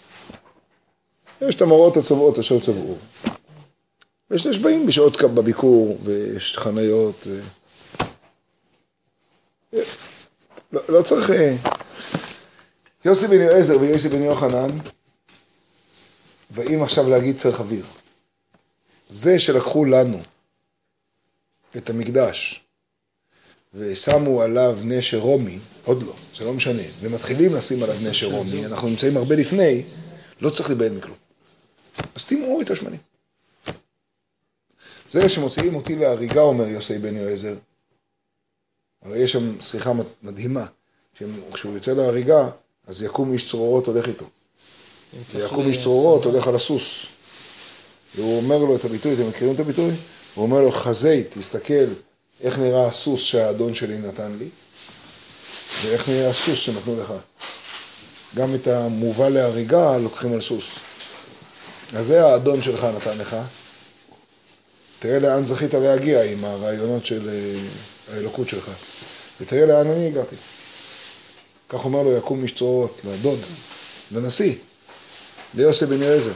יש את המראות הצבעות אשר צבעו. ויש באים בשעות בביקור, ויש חניות. לא צריך... יוסי בן יועזר ויוסי בן יוחנן, באים עכשיו להגיד צריך אוויר. זה שלקחו לנו את המקדש ושמו עליו נשר רומי, עוד לא, זה לא משנה, ומתחילים לשים עליו נשר רומי, אנחנו נמצאים הרבה לפני, לא צריך להיבהל מכלום. אז תמרו את השמנים. זה שמוציאים אותי להריגה, אומר יוסי בן יועזר, הרי יש שם שיחה מדהימה, כשהוא יוצא להריגה, אז יקום איש צרורות הולך איתו. ויקום איש צרורות הולך על הסוס. והוא אומר לו את הביטוי, אתם מכירים את הביטוי? הוא אומר לו, חזי, תסתכל איך נראה הסוס שהאדון שלי נתן לי, ואיך נראה הסוס שנתנו לך. גם את המובא להריגה לוקחים על סוס. אז זה האדון שלך נתן לך. תראה לאן זכית להגיע עם הרעיונות של האלוקות שלך. ותראה לאן אני הגעתי. כך אומר לו, יקום איש צרורות, לאדון, לנשיא, ליוסי בן יועזר.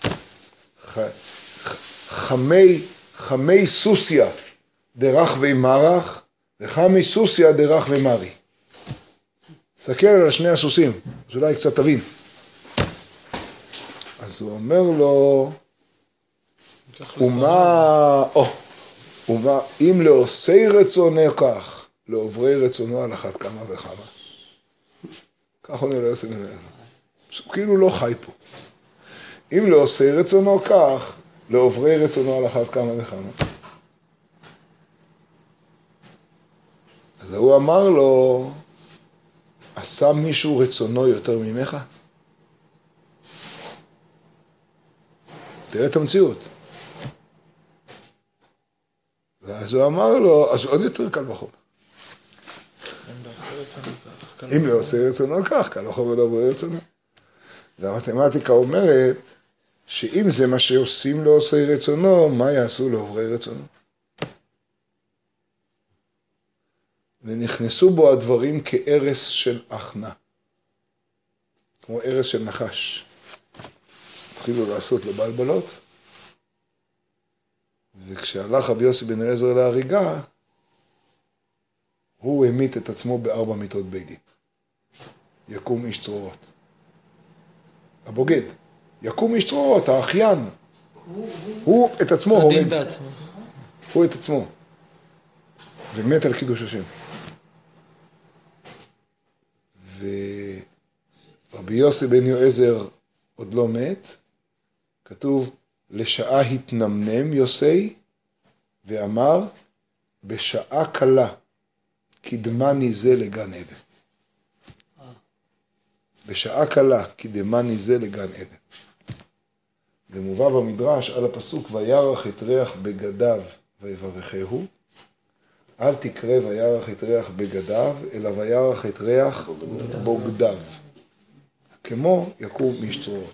חמי סוסיה דרך ומרח, וחמי סוסיה דרך ומרי. תסתכל על שני הסוסים, אז אולי קצת תבין. אז הוא אומר לו, ומה, אם לעושי רצונו כך, לעוברי רצונו על אחת כמה וכמה. כך עונה ליוסי בן יועזר. הוא כאילו לא חי פה. אם לעושי רצונו כך, לעוברי רצונו על אחת כמה וכמה. אז הוא אמר לו, עשה מישהו רצונו יותר ממך? תראה את המציאות. ואז הוא אמר לו, אז עוד יותר קל וחומר. אם לעושי רצונו כך, קל וחומר לעוברי רצונו. והמתמטיקה אומרת, שאם זה מה שעושים לעושי רצונו, מה יעשו לעוברי רצונו? ונכנסו בו הדברים כארס של אחנה, כמו ארס של נחש. התחילו לעשות לו בלבלות, וכשהלך רבי יוסי בן יועזר להריגה, הוא המית את עצמו ב4 מיתות בית דין. יקום איש צרורות. הבוגד. יקום איש צרורות, האחיין. הוא את עצמו הורג. הוא את עצמו. ומת על קידוש השם. ורבי יוסי בן יועזר עוד לא מת. כתוב, לשעה התנמנם יוסי, ואמר, בשעה קלה, קדמני זה לגן עדן. בשעה קלה, קדמני זה לגן עדן. זה מובא במדרש על הפסוק, וירח את ריח בגדיו ויברכהו, אל תקרא וירח את ריח בגדיו, אלא וירח את ריח בוגדיו. כמו יקום איש צרורות.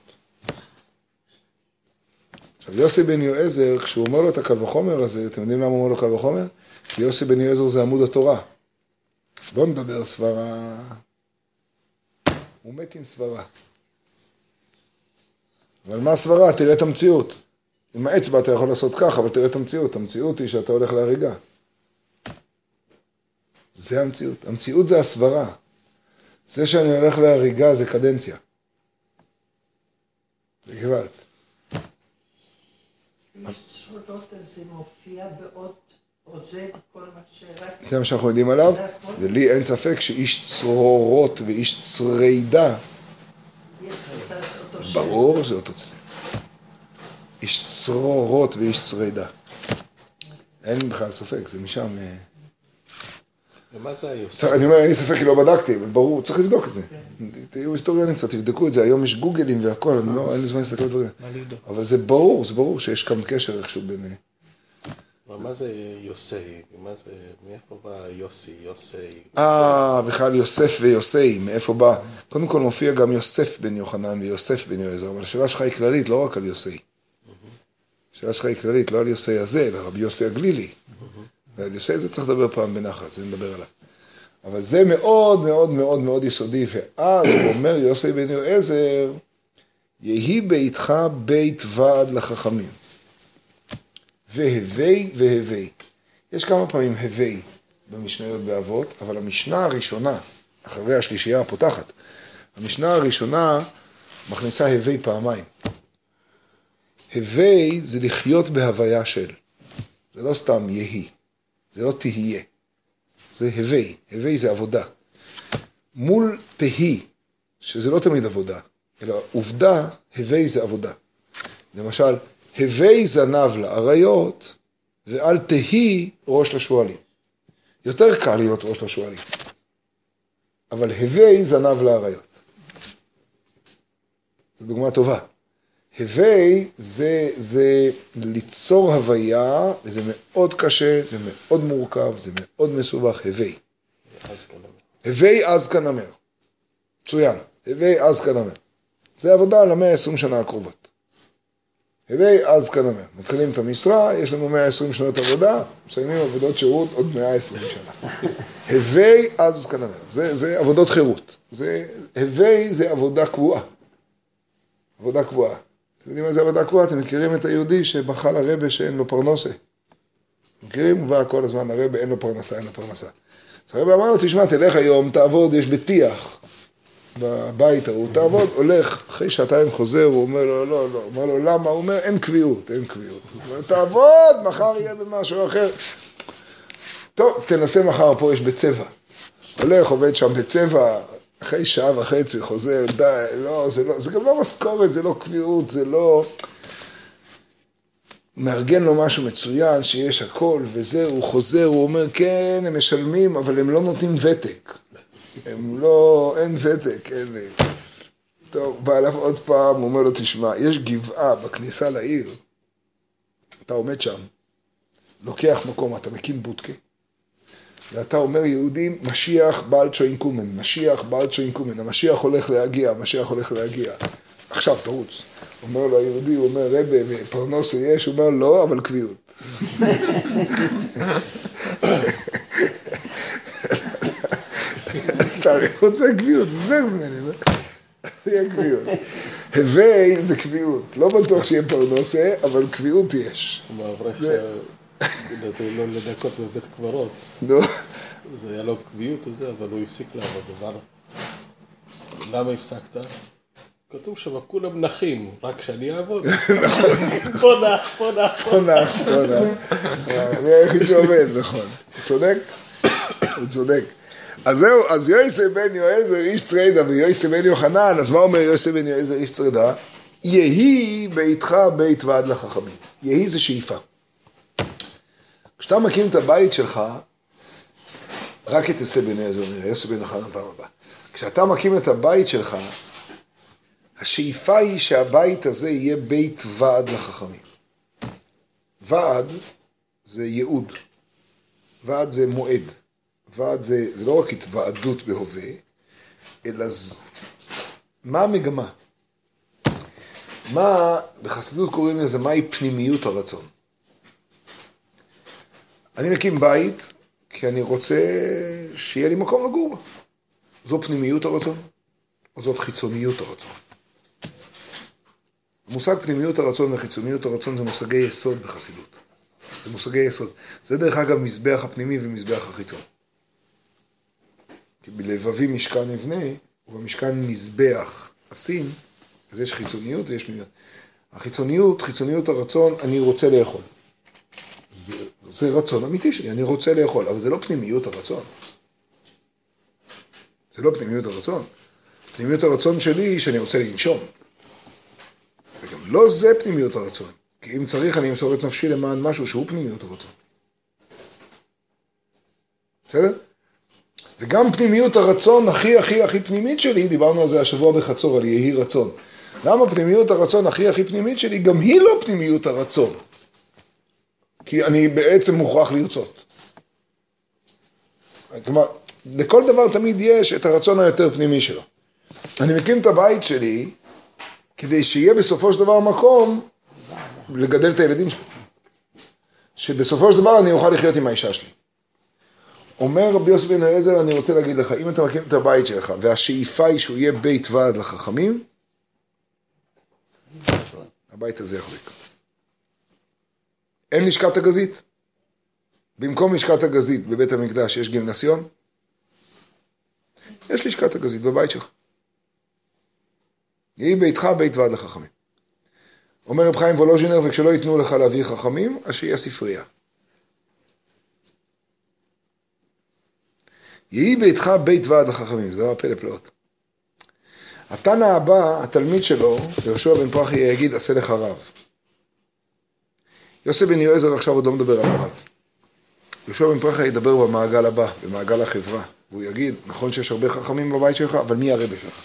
עכשיו, יוסי בן יועזר, כשהוא אומר לו את הקל וחומר הזה, אתם יודעים למה הוא אומר לו קל וחומר? כי יוסי בן יועזר זה עמוד התורה. לא נדבר סברה. הוא מת עם סברה. אבל מה סברה? תראה את המציאות. עם האצבע אתה יכול לעשות כך, אבל תראה את המציאות. המציאות היא שאתה הולך להריגה. זה המציאות. המציאות זה הסברה. זה שאני הולך להריגה זה קדנציה. זה גוואלד. סודות זה מופיע בעוד עוזב כל מה שרק... זה מה שאנחנו יודעים עליו, ולי אין ספק שאיש צרורות ואיש צרידה, ברור זה אותו צליל. איש צרורות ואיש צרידה. אין בכלל ספק, זה משם... ומה זה היוסף? אני אומר, אין לי ספק כי לא בדקתי, אבל ברור, צריך לבדוק את זה. תהיו היסטוריונים קצת, תבדקו את זה, היום יש גוגלים והכל, אין לי זמן להסתכל על דברים. אבל זה ברור שיש כאן קשר איכשהו בין... מה זה יוסי? מאיפה בא יוסי? בכלל יוסף ויוסי, מאיפה בא? קודם כל מופיע גם יוסף בן יוחנן ויוסף בן יועזר, אבל השאלה שלך היא כללית, לא רק על יוסי. השאלה שלך היא כללית, לא על יוסי הזה, אלא רבי יוסי הגלילי. ועל יוסי זה צריך לדבר פעם בנחת, זה נדבר עליו. אבל זה מאוד מאוד מאוד מאוד יסודי, ואז הוא אומר יוסי בן יועזר, יהי ביתך בית ועד לחכמים. והווי. יש כמה פעמים הווי במשניות באבות, אבל המשנה הראשונה, אחרי השלישייה הפותחת, המשנה הראשונה מכניסה הווי פעמיים. הווי זה לחיות בהוויה של. זה לא סתם יהי, זה לא תהיה. זה הווי, הווי זה עבודה. מול תהי, שזה לא תמיד עבודה, אלא עובדה, הווי זה עבודה. למשל, הווי זנב לאריות, ואל תהי ראש לשואלים. יותר קל להיות ראש לשואלים. אבל הווי זנב לאריות. זו דוגמה טובה. הווי זה ליצור הוויה, וזה מאוד קשה, זה מאוד מורכב, זה מאוד מסובך, הווי. הווי אז כנמר. מצוין. הווי אז כנמר. זה עבודה ל-120 שנה הקרובות. הווי אז כנמר. מתחילים את המשרה, יש לנו 120 שנות עבודה, מסיימים עבודות שירות עוד 120 שנה. הווי אז כנמר. זה עבודות חירות. הווי זה עבודה קבועה. עבודה קבועה. אתם יודעים מה זה עבודה קבועה? אתם מכירים את היהודי שבכה לרבא שאין לו פרנסה. מכירים? הוא בא כל הזמן לרבא, אין לו פרנסה. אז הרבא אמר לו, תשמע, תלך היום, תעבוד, יש בטיח. בבית ההוא, תעבוד, הולך, אחרי שעתיים חוזר, הוא אומר לו, לא, הוא אומר לו, למה? הוא אומר, אין קביעות. הוא אומר, תעבוד, מחר יהיה במשהו אחר. טוב, תנסה מחר, פה יש בצבע. הולך, עובד שם בצבע, אחרי שעה וחצי חוזר, די, לא, זה גם לא משכורת, זה לא קביעות, זה לא... מארגן לו משהו מצוין, שיש הכל, וזה, הוא חוזר, הוא אומר, כן, הם משלמים, אבל הם לא נותנים ותק. אין ותק, אין... טוב, בא אליו עוד פעם, הוא אומר לו, תשמע, יש גבעה בכניסה לעיר, אתה עומד שם, לוקח מקום, אתה מקים בודקה, ואתה אומר יהודים, משיח בעל צ'וינקומן, המשיח הולך להגיע, עכשיו תרוץ. אומר לו היהודי, הוא אומר, רבי, פרנוסה יש? הוא אומר, לא, אבל קביעות. אתה רוצה קביעות, תסלח ממני, לא? יהיה קביעות. הווי זה קביעות, לא בטוח שיהיה פרנוסה, אבל קביעות יש. הוא מעברך שנתנו לו לדקות בבית קברות. נו. זה היה לו קביעות וזה, אבל הוא הפסיק לעבוד, אבל... למה הפסקת? כתוב שם, כולם נחים, רק שאני אעבוד. פה נח. אני היחיד שעובד, נכון. הוא צודק. אז זהו, אז יוסי בן יועזר איש צרידה ויוסי בן יוחנן, אז מה אומר יוסי בן יועזר איש צרידה? יהי ביתך בית ועד לחכמים. יהי זה שאיפה. כשאתה מקים את הבית שלך, רק את יוסי בן יועזר נראה, יוסי בן יוחנן פעם הבאה. כשאתה מקים את הבית שלך, השאיפה היא שהבית הזה יהיה בית ועד לחכמים. ועד זה ייעוד. ועד זה מועד. ועד זה לא רק התוועדות בהווה, אלא מה המגמה? בחסידות קוראים לזה, מהי פנימיות הרצון? אני מקים בית כי אני רוצה שיהיה לי מקום לגור בה. זו פנימיות הרצון, או זאת חיצוניות הרצון. המושג פנימיות הרצון וחיצוניות הרצון זה מושגי יסוד בחסידות. זה מושגי יסוד. זה דרך אגב מזבח הפנימי ומזבח החיצון. כי בלבבי משכן נבנה, ובמשכן מזבח אשים, אז יש חיצוניות ויש פנימיות. החיצוניות, חיצוניות הרצון, אני רוצה לאכול. זה רצון אמיתי שלי, אני רוצה לאכול, אבל זה לא פנימיות הרצון. זה לא פנימיות הרצון. פנימיות הרצון שלי שאני רוצה לנשום. וגם לא זה פנימיות הרצון. כי אם צריך אני אמסור את נפשי למען משהו שהוא פנימיות הרצון. בסדר? וגם פנימיות הרצון הכי פנימית שלי, דיברנו על זה השבוע בחצור, על יהי רצון. למה פנימיות הרצון הכי פנימית שלי, גם היא לא פנימיות הרצון. כי אני בעצם מוכרח לרצות. כלומר, לכל דבר תמיד יש את הרצון היותר פנימי שלו. אני מקים את הבית שלי, כדי שיהיה בסופו של דבר מקום לגדל את הילדים שלי. שבסופו של דבר אני אוכל לחיות עם האישה שלי. אומר רבי יוסף בן אליעזר, אני רוצה להגיד לך, אם אתה מקים את הבית שלך, והשאיפה היא שהוא יהיה בית ועד לחכמים, הבית הזה יחזיק. אין לשכת הגזית. במקום לשכת הגזית בבית המקדש יש גימנסיון, יש לשכת הגזית בבית שלך. יהי ביתך בית ועד לחכמים. אומר רב חיים וולוז'ינר, וכשלא ייתנו לך להביא חכמים, אז שיהיה ספרייה. יהי ביתך בית ועד לחכמים, זה דבר פלא פלאות. התנא הבא, התלמיד שלו, יהושע בן פרחי יגיד, עשה לך רב. יוסף בן יועזר עכשיו עוד לא מדבר על הרב. יהושע בן פרחי ידבר במעגל הבא, במעגל החברה. והוא יגיד, נכון שיש הרבה חכמים בבית שלך, אבל מי הרבי שלך?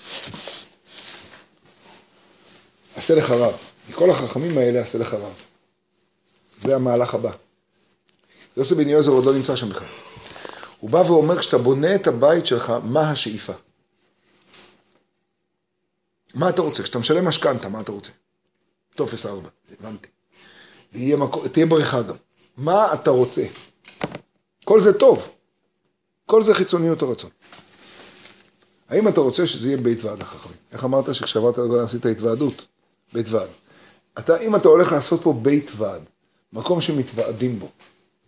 עשה לך רב. מכל החכמים האלה עשה לך רב. זה המהלך הבא. יוסף בן יועזר עוד לא נמצא שם בכלל. הוא בא ואומר, כשאתה בונה את הבית שלך, מה השאיפה? מה אתה רוצה? כשאתה משלם משכנתה, מה אתה רוצה? טופס 4, הבנתי. תהיה בריכה גם. מה אתה רוצה? כל זה טוב. כל זה חיצוניות הרצון. האם אתה רוצה שזה יהיה בית ועד לחכמים? איך אמרת שכשעברת עשית התוועדות? בית ועד. אם אתה הולך לעשות פה בית ועד, מקום שמתוועדים בו,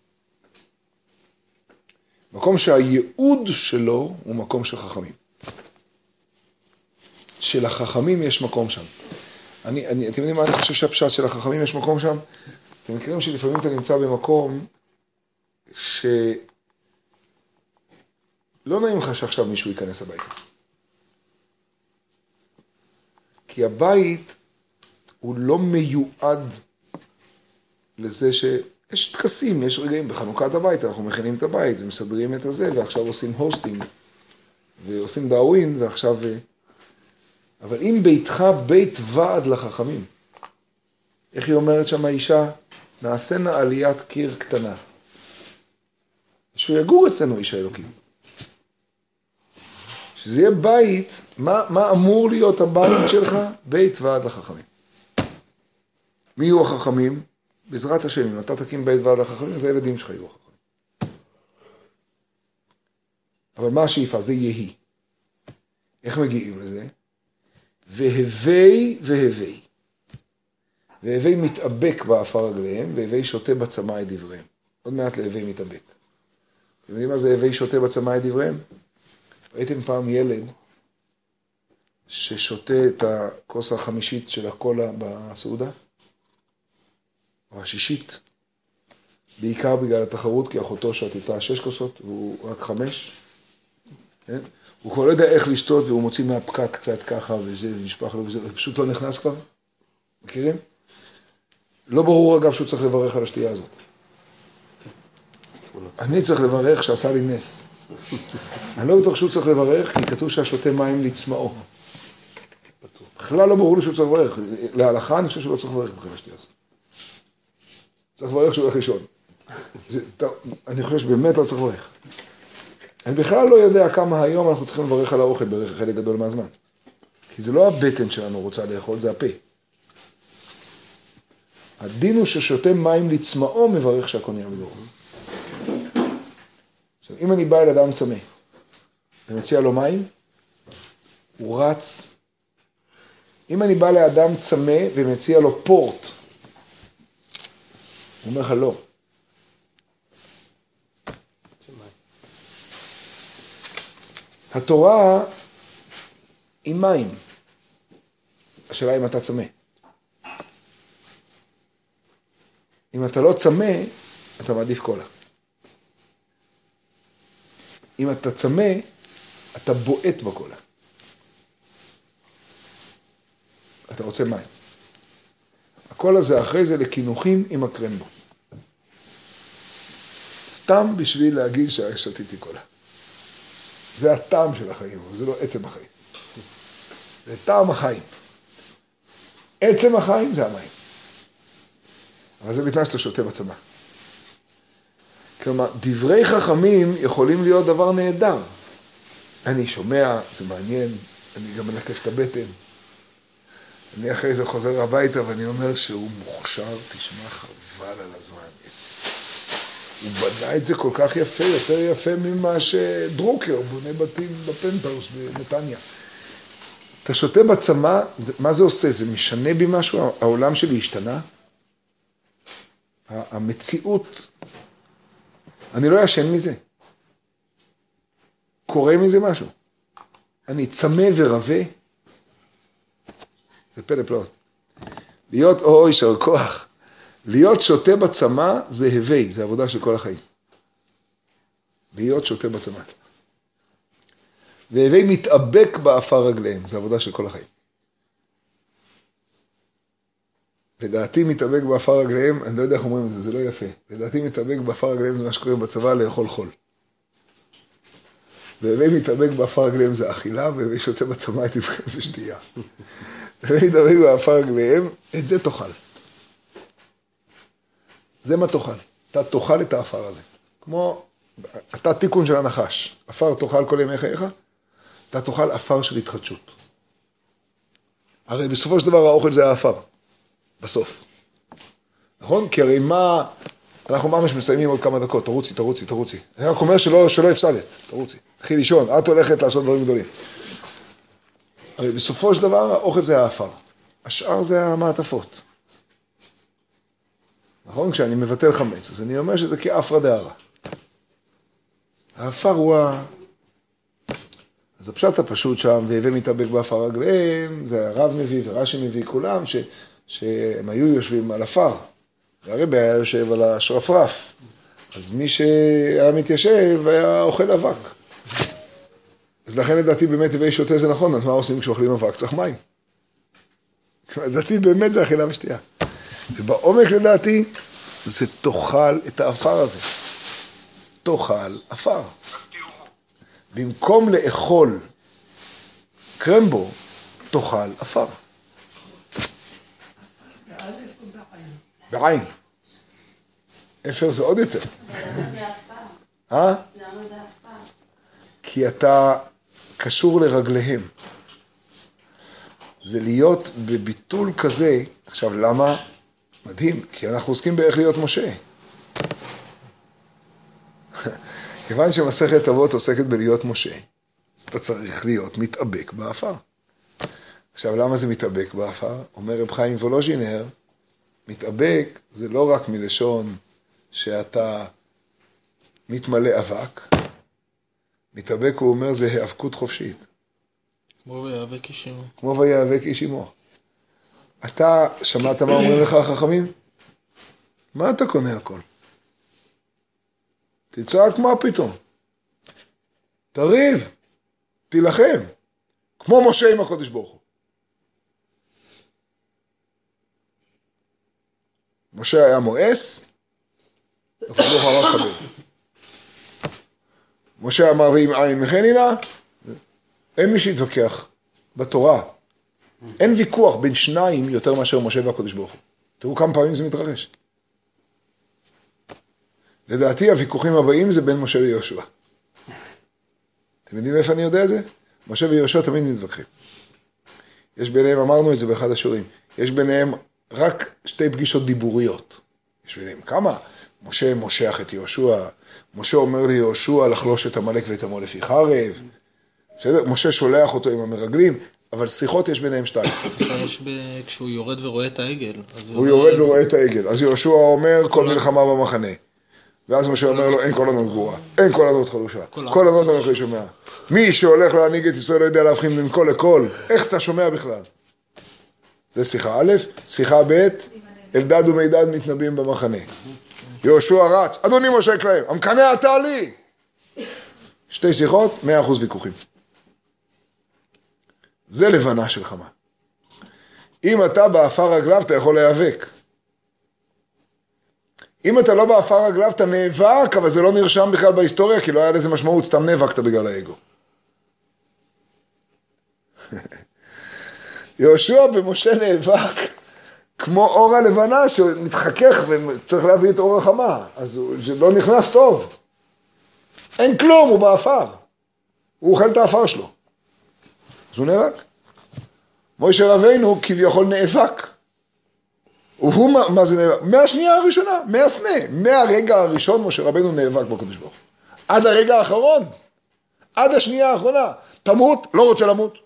מקום שהייעוד שלו הוא מקום של חכמים. של החכמים יש מקום שם. אתם יודעים מה אני חושב שהפשט של החכמים יש מקום שם? אתם מכירים שלפעמים אתה נמצא במקום שלא נעים לך שעכשיו מישהו ייכנס הביתה. כי הבית הוא לא מיועד לזה יש תקסים, יש רגעים בחנוכת הבית, אנחנו מכינים את הבית ומסדרים את הזה, ועכשיו עושים הוסטינג, ועושים דאווין, ועכשיו... אבל אם ביתך בית ועד לחכמים, איך היא אומרת שם האישה? נעשנה עליית קיר קטנה. שהוא יגור אצלנו איש האלוקים. שזה יהיה בית, מה אמור להיות הבית שלך? בית ועד לחכמים. מי יהיו החכמים? בעזרת השם, אם אתה תקים בית ועד לחכמים, אז הילדים שלך יהיו החכמים. אבל מה השאיפה? זה יהי. איך מגיעים לזה? והווי. והווי מתאבק באפר רגליהם, והווי שותה בצמא את דבריהם. עוד מעט להווי מתאבק. אתם יודעים מה זה הווי שותה בצמא את דבריהם? ראיתם פעם ילד ששותה את הכוס החמישית של הקולה בסעודה? או השישית? בעיקר בגלל התחרות, כי אחותו שתתה 6 כוסות, והוא רק 5. כן? הוא כבר לא יודע איך לשתות, והוא מוציא מהפקק קצת ככה, וזה נשפך לו, וזה פשוט לא נכנס כבר. מכירים? לא ברור אגב שהוא צריך לברך על השתייה הזאת. אני צריך לברך שעשה לי נס. אני לא בטוח שהוא צריך לברך, כי כתוב שהשותה מים לצמאו. בכלל לא ברור לי שהוא צריך לברך. להלכה אני חושב שהוא לא צריך לברך בכלל השתייה הזאת. צריך לברך שהוא הולך לישון. אני חושב שבאמת לא צריך לברך. אני בכלל לא יודע כמה היום אנחנו צריכים לברך על האוכל בחלק גדול מהזמן. כי זה לא הבטן שלנו רוצה לאכול, זה הפה. הדין הוא ששותה מים לצמאו מברך שהכל נהיה בדורו. עכשיו, אם אני בא אל אדם צמא ומציע לו מים, הוא רץ. אם אני בא לאדם צמא ומציע לו פורט, הוא אומר לך לא. התורה היא מים. השאלה אם אתה צמא. אם אתה לא צמא, אתה מעדיף קולה. אם אתה צמא, אתה בועט בקולה. אתה רוצה מים. הקולה זה אחרי זה לכינוכים עם הקרמבו. סתם בשביל להגיד ששתיתי קולה. זה הטעם של החיים, זה לא עצם החיים. זה טעם החיים. עצם החיים זה המים. אבל זה בתנאי שאתה שותה בצמא. כלומר, דברי חכמים יכולים להיות דבר נהדר. אני שומע, זה מעניין, אני גם מנקף את הבטן. אני אחרי זה חוזר הביתה ואני אומר שהוא מוכשר, תשמע, חבל על הזמן. הוא בנה את זה כל כך יפה, יותר יפה ממה שדרוקר בונה בתים בפנטהאוס בנתניה. אתה שותה בצמא, מה זה עושה? זה משנה בי משהו? העולם שלי השתנה? המציאות, אני לא ישן מזה. קורה מזה משהו. אני צמא ורווה. זה פלא פלאות. להיות אוי, שר כוח. להיות שותה בצמא זה הווי, זה עבודה של כל החיים. להיות שותה בצמא. והווי מתאבק באפר רגליהם, זה עבודה של כל החיים. לדעתי מתאבק באפר רגליהם, אני לא יודע איך אומרים את זה, זה לא יפה. לדעתי מתאבק באפר רגליהם זה מה שקורה בצבא לאכול חול. והווי מתאבק באפר רגליהם זה אכילה, והווי שותה בצמא את דבריהם זה שתייה. והווי מתאבק באפר רגליהם, את זה תאכל. זה מה תאכל. אתה תאכל את האפר הזה. כמו, אתה תיקון של הנחש. אפר תאכל כל ימי חייך, אתה תאכל אפר של התחדשות. הרי בסופו של דבר האוכל זה האפר. בסוף. נכון? כי הרי מה, אנחנו ממש מסיימים עוד כמה דקות, תרוצי. אני רק אומר שלא הפסדת, תרוצי. תתחיל לישון, את הולכת לעשות דברים גדולים. הרי בסופו של דבר האוכל זה האפר. השאר זה המעטפות. נכון? כשאני מבטל חמץ, אז אני אומר שזה כאפרא דארעא. האפר הוא אז הפשט הפשוט שם, והווי מתאבק באפר רגליהם, זה הרב מביא ורש"י מביא כולם, שהם היו יושבים על אפר, והרבי היה יושב על השרפרף, אז מי שהיה מתיישב היה אוכל אבק. אז לכן לדעתי באמת הווי שותה זה נכון, אז מה עושים כשאוכלים אבק? צריך מים. לדעתי באמת זה אכילה ושתייה. ובעומק לדעתי זה תאכל את האפר הזה. תאכל אפר. במקום לאכול קרמבו, תאכל אפר. בעין. אפר זה עוד יותר. למה זה אף פעם? כי אתה קשור לרגליהם. זה להיות בביטול כזה. עכשיו, למה? מדהים, כי אנחנו עוסקים באיך להיות משה. כיוון שמסכת אבות עוסקת בלהיות משה, אז אתה צריך להיות מתאבק באפר. עכשיו, למה זה מתאבק באפר? אומר רב חיים וולוז'ינר, מתאבק זה לא רק מלשון שאתה מתמלא אבק, מתאבק הוא אומר זה היאבקות חופשית. כמו ויאבק איש עמו. כמו ויאבק איש עמו. אתה שמעת מה אומרים לך החכמים? מה אתה קונה הכל? תצעק מה פתאום? תריב, תילחם, כמו משה עם הקודש ברוך הוא. משה היה מואס, הקודש ברוך הוא אמר קבל. משה אמר ואם עין מכנינה, אין מי שיתווכח בתורה. אין ויכוח בין שניים יותר מאשר משה והקודש ברוך הוא. תראו כמה פעמים זה מתרחש. לדעתי הוויכוחים הבאים זה בין משה ליהושע. אתם יודעים איפה אני יודע את זה? משה ויהושע תמיד מתווכחים. יש ביניהם, אמרנו את זה באחד השיעורים, יש ביניהם רק שתי פגישות דיבוריות. יש ביניהם כמה? משה מושך את יהושע, משה אומר ליהושע לחלוש את עמלק ואת עמו לפי חרב. משה שולח אותו עם המרגלים, אבל שיחות יש ביניהם שתיים. שיחה יש כשהוא יורד ורואה את העגל. הוא יורד ורואה את העגל. אז יהושע אומר כל מלחמה במחנה. ואז משה אומר לו, אין כל ענות גבורה, אין כל ענות חלושה, כל ענות אנוכי שומע. מי שהולך להנהיג את ישראל לא יודע להבחין בין קול לקול, איך אתה שומע בכלל? זה שיחה א', שיחה ב', אלדד ומידד מתנבאים במחנה. יהושע רץ, אדוני משה כלהם, המקנא אתה לי. שתי שיחות, 100% ויכוחים. זה לבנה של חמה. אם אתה באפר רגליו, אתה יכול להיאבק. אם אתה לא באפר רגליו, אתה נאבק, אבל זה לא נרשם בכלל בהיסטוריה, כי לא היה לזה משמעות, סתם נאבקת בגלל האגו. יהושע במשה נאבק, כמו אור הלבנה שמתחכך וצריך להביא את אור החמה, אז זה לא נכנס טוב. אין כלום, הוא באפר. הוא אוכל את האפר שלו. אז הוא נאבק. משה רבינו כביכול נאבק. והוא, מה זה נאבק? מהשנייה הראשונה, מהסנה. מהרגע הראשון משה רבינו נאבק בקדוש ברוך הוא. עד הרגע האחרון. עד השנייה האחרונה. תמות, לא רוצה למות.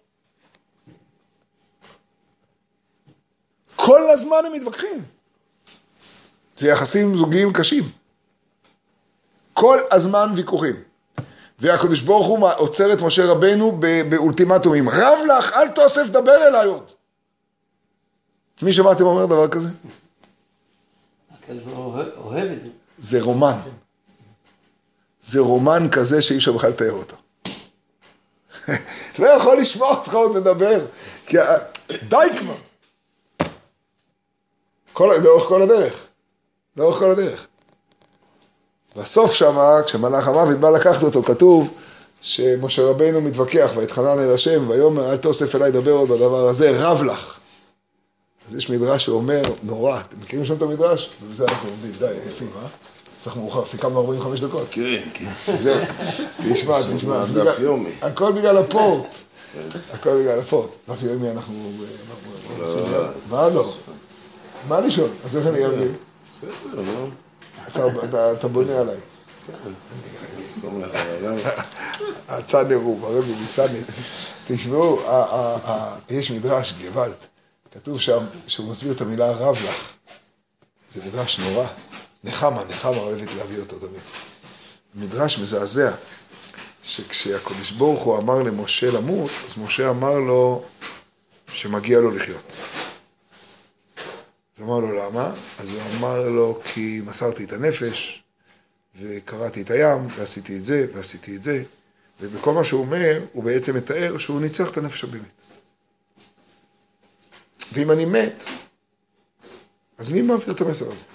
כל הזמן הם מתווכחים. זה יחסים זוגיים קשים. כל הזמן ויכוחים. והקדוש ברוך הוא עוצר את משה רבינו באולטימטומים. רב לך, אל תוסף, דבר אליי עוד. מי שמעתם אומר דבר כזה? הקדוש ברוך הוא אוהב את זה. זה רומן. זה רומן כזה שאי אפשר בכלל לתאר אותו. לא יכול לשמוע אותך עוד מדבר. די כבר. לאורך כל הדרך. לאורך כל הדרך. בסוף שמה, כשמלאך המוות בא לקחת אותו, כתוב שמשה רבינו מתווכח, והתחנן אל השם, ויאמר אל תוסף אליי דבר עוד בדבר הזה, רב לך. אז יש מדרש שאומר, נורא, אתם מכירים שם את המדרש? ובזה אנחנו עומדים, די, יפים, אה? צריך מאוחר, סיכמנו 45 דקות. כן, כן. זהו, תשמע. דף יומי. הכל בגלל הפורט. הכל בגלל הפורט. דף יומי אנחנו... מה לא? מה לשאול? אז איך אני אבין? בסדר, לא. אתה בונה עליי. סום לך עליי. הצנר הוא, הרבי מצנר. תשמעו, יש מדרש גוואלד. כתוב שם שהוא מסביר את המילה רב לך. זה מדרש נורא. נחמה אוהבת להביא אותו תמיד. מדרש מזעזע, שכשהקדוש ברוך הוא אמר למשה למות, אז משה אמר לו שמגיע לו לחיות. אמר לו למה? אז הוא אמר לו כי מסרתי את הנפש וקראתי את הים ועשיתי את זה ועשיתי את זה, ובכל מה שהוא אומר הוא בעצם מתאר שהוא ניצח את הנפש הבאמת. ואם אני מת, אז מי מעביר את המסר הזה?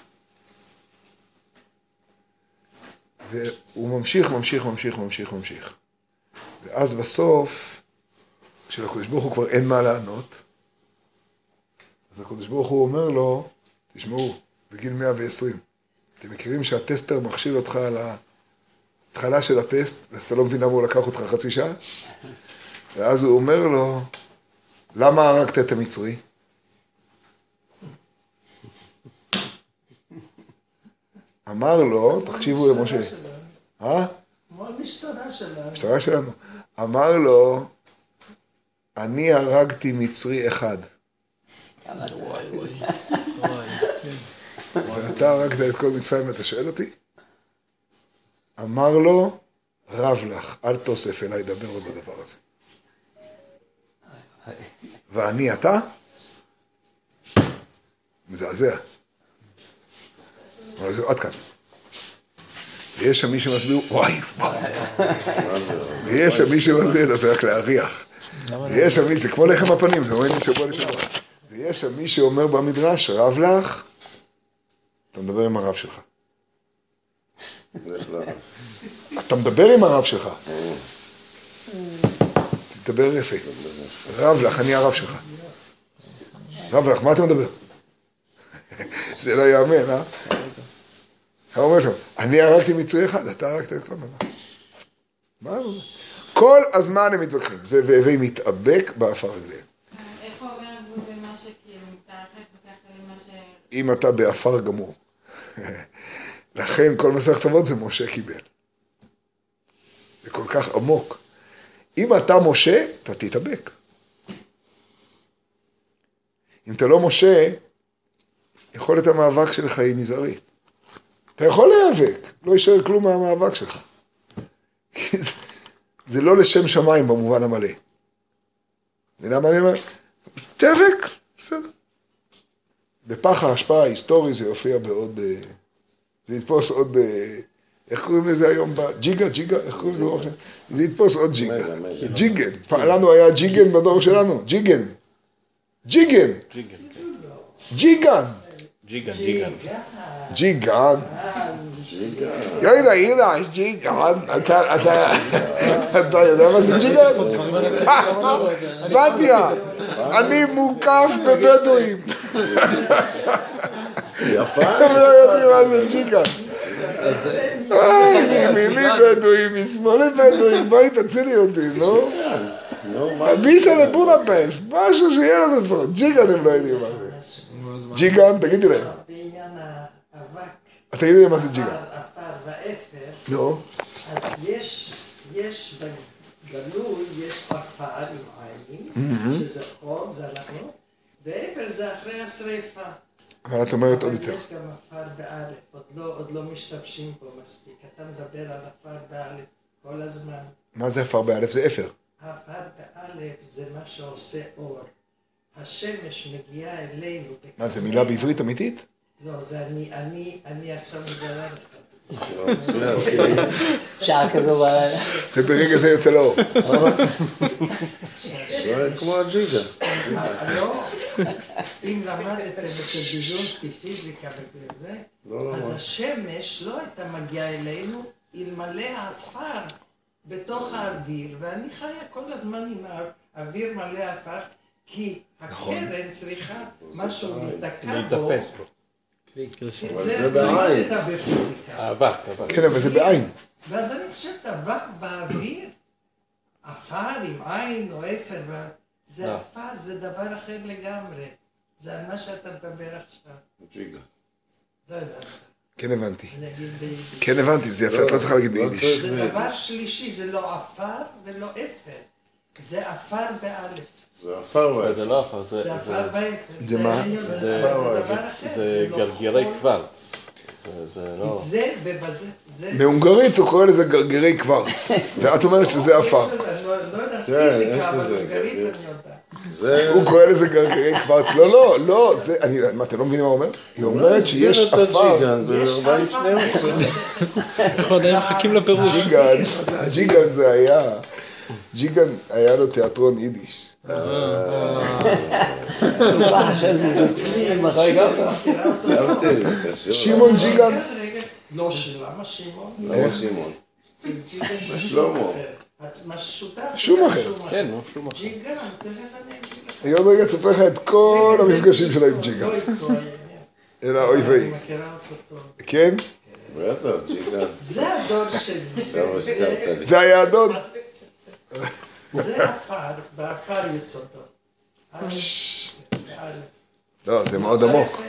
והוא ממשיך. ואז בסוף, כשלקדוש ברוך הוא כבר אין מה לענות, אז הקדוש ברוך הוא אומר לו, תשמעו, בגיל 120, אתם מכירים שהטסטר מכשיל אותך על ההתחלה של הטסט, ואז אתה לא מבין למה הוא לקח אותך חצי שעה? ואז הוא אומר לו, למה הרגת את המצרי? אמר לו, תקשיבו למשה. כמו המשטרה שלנו. המשטרה שלנו. אמר לו, אני הרגתי מצרי אחד. ואתה הרגת את כל מצרים, אתה שואל אותי? אמר לו, רב לך, אל תוסף אליי, דבר עוד בדבר הזה. ואני אתה? מזעזע. אבל זה עד כאן. ויש שם מי שמסביר, וואי. ויש שם מי שמסביר, זה רק להריח. ויש שם מי, זה כמו לחם הפנים, זה רואים משבוע לשבוע. ויש שם מי שאומר במדרש, רב לך, אתה מדבר עם הרב שלך. אתה מדבר עם הרב שלך. תדבר יפה. רב לך, אני הרב שלך. רב לך, מה אתה מדבר? זה לא יאמן, אה? אתה אומר שם, אני הרגתי מצרי אחד, אתה הרגת את כל הזמן. מה הוא אומר? כל הזמן הם מתווכחים, זה והווי מתאבק באפר רגליהם. איפה עובר הגבול בין מה שכאילו מתארחק וככה למה ש... אם אתה באפר גמור. לכן כל מסכת אבות זה משה קיבל. זה כל כך עמוק. אם אתה משה, אתה תתאבק. אם אתה לא משה, יכולת המאבק שלך היא מזערית. אתה יכול להיאבק, לא יישאר כלום מהמאבק שלך. זה לא לשם שמיים במובן המלא. ולמה אני אומר? תיאבק, בסדר. בפח ההשפעה ההיסטורי זה יופיע בעוד... זה יתפוס עוד... איך קוראים לזה היום? ג'יגה? איך קוראים לזה? זה יתפוס עוד ג'יגה. ג'יגן. לנו היה ג'יגן בדור שלנו. ג'יגן. ג'יגן. ג'יגן. הנה, ג'יגן. אתה יודע מה זה ג'יגן? בתיה. אני מוקף בבדואים. יפן? הם לא יודעים מה זה ג'יגן. מימי בדואים, משמאלי בדואים, בואי תצילי אותי, נו? ביסה לבודפשט, משהו שיהיה לנו פה. ג'יגן הם לא יודעים מה זה. ג'יגן, תגידי להם. בעניין האבק. תגידי להם מה זה ג'יגן. עפר ואפר. נו. אז יש בגלוי, יש עפר עם עין, שזה חום, זה אנחנו, ואפר זה אחרי השריפה. אבל את אומרת עוד יותר. יש גם עפר באלף, עוד לא משתמשים פה מספיק. אתה מדבר על עפר באלף כל הזמן. מה זה עפר באלף? זה אפר. עפר באלף זה מה שעושה אור. השמש מגיעה אלינו. מה זה, מילה בעברית אמיתית? לא, זה אני עכשיו מגלה לך. שעה כזו בלילה. זה ברגע זה יוצא לאור. זה כמו הג'יגה. לא, אם למדתם אצל ביזונסקי פיזיקה וזה, אז השמש לא הייתה מגיעה אלינו אלמלא העפר בתוך האוויר, ואני חיה כל הזמן עם האוויר מלא עפר, כי הקרן צריכה משהו להיתקע בו. להתאפס בו. זה בעין. אתה בפיזיקה. אבק. כן, אבל זה בעין. ואז אני חושבת, אבק באוויר, עפר עם עין או אפר, זה עפר, זה דבר אחר לגמרי. זה על מה שאתה מדבר עכשיו. ג'יגה. לא יודעת. כן הבנתי. אני אגיד ביידיש. כן הבנתי, זה יפה, את לא צריכה להגיד ביידיש. זה דבר שלישי, זה לא עפר ולא אפר. זה עפר באלף. זה עפר זה לא עפר, זה עפר באפר. זה מה? זה דבר אחר. זה גרגירי קוורץ. זה לא... זה בבזה. בהונגרית הוא קורא לזה גרגירי קוורץ. ואת אומרת שזה עפר. אני לא יודעת כן, פיזיקה, יש אבל לזה הונגרית גרגיר. אני יודעת. זה... הוא קורא לזה גרגירי קוורץ. לא, זה... מה, אתם לא מבינים מה הוא אומר? היא אומרת שיש עפר. ג'יגן ב-40 שניות. אנחנו עדיין מחכים לפירוש. ג'יגן זה היה... ג'יגן היה לו תיאטרון יידיש. שמעון ג'יגן. לא למה שמעון? לא שמעון. שלמה. שום אחר. כן, נו, שום אחר. ג'יגן, תכף אני אגיד לך. אני עוד רגע אספר לך את כל המפגשים שלה עם ג'יגן. לא איתו, אלא אוי ואי. אני מכירה אותו טוב. כן? בטח, ג'יגן. זה הדוד שלי. עכשיו הזכרת לי. זה היה הדוד. זה עפר, בעפר יסודו. לא, זה מאוד עמוק.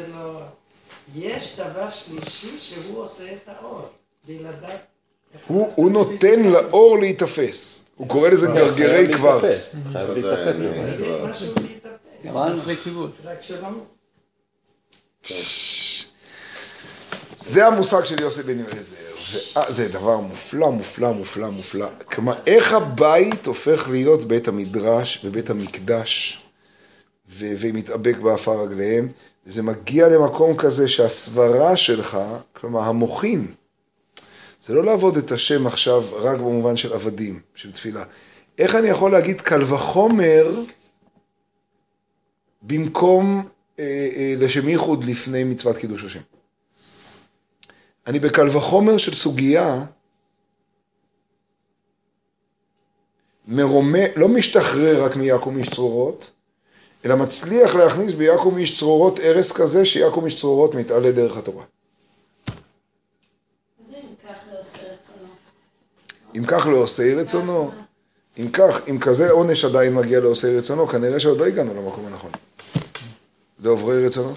יש דבר שלישי שהוא עושה את האור. בלעדיו. הוא נותן לאור להתאפס. הוא קורא לזה גרגירי קוורץ. חייב להתאפס. צריך משהו להתאפס. אמרנו בכיוון. רק שלא... זה המושג של יוסי בן אליעזר. זה דבר מופלא, מופלא, מופלא, מופלא. כלומר, איך הבית הופך להיות בית המדרש ובית המקדש, ומתאבק באפר רגליהם, וזה מגיע למקום כזה שהסברה שלך, כלומר המוחין, זה לא לעבוד את השם עכשיו רק במובן של עבדים, של תפילה. איך אני יכול להגיד קל וחומר במקום לשם ייחוד לפני מצוות קידוש השם? אני בקל וחומר של סוגיה, מרומה, לא משתחרר רק מיעקב איש צרורות, אלא מצליח להכניס ביעקב איש צרורות ערס כזה, שיעקב איש צרורות מתעלה דרך התורה. אם כך לא עושה רצונו, אם כזה עונש עדיין מגיע לעושה רצונו, כנראה שעוד לא הגענו למקום הנכון. לעוברי רצונו.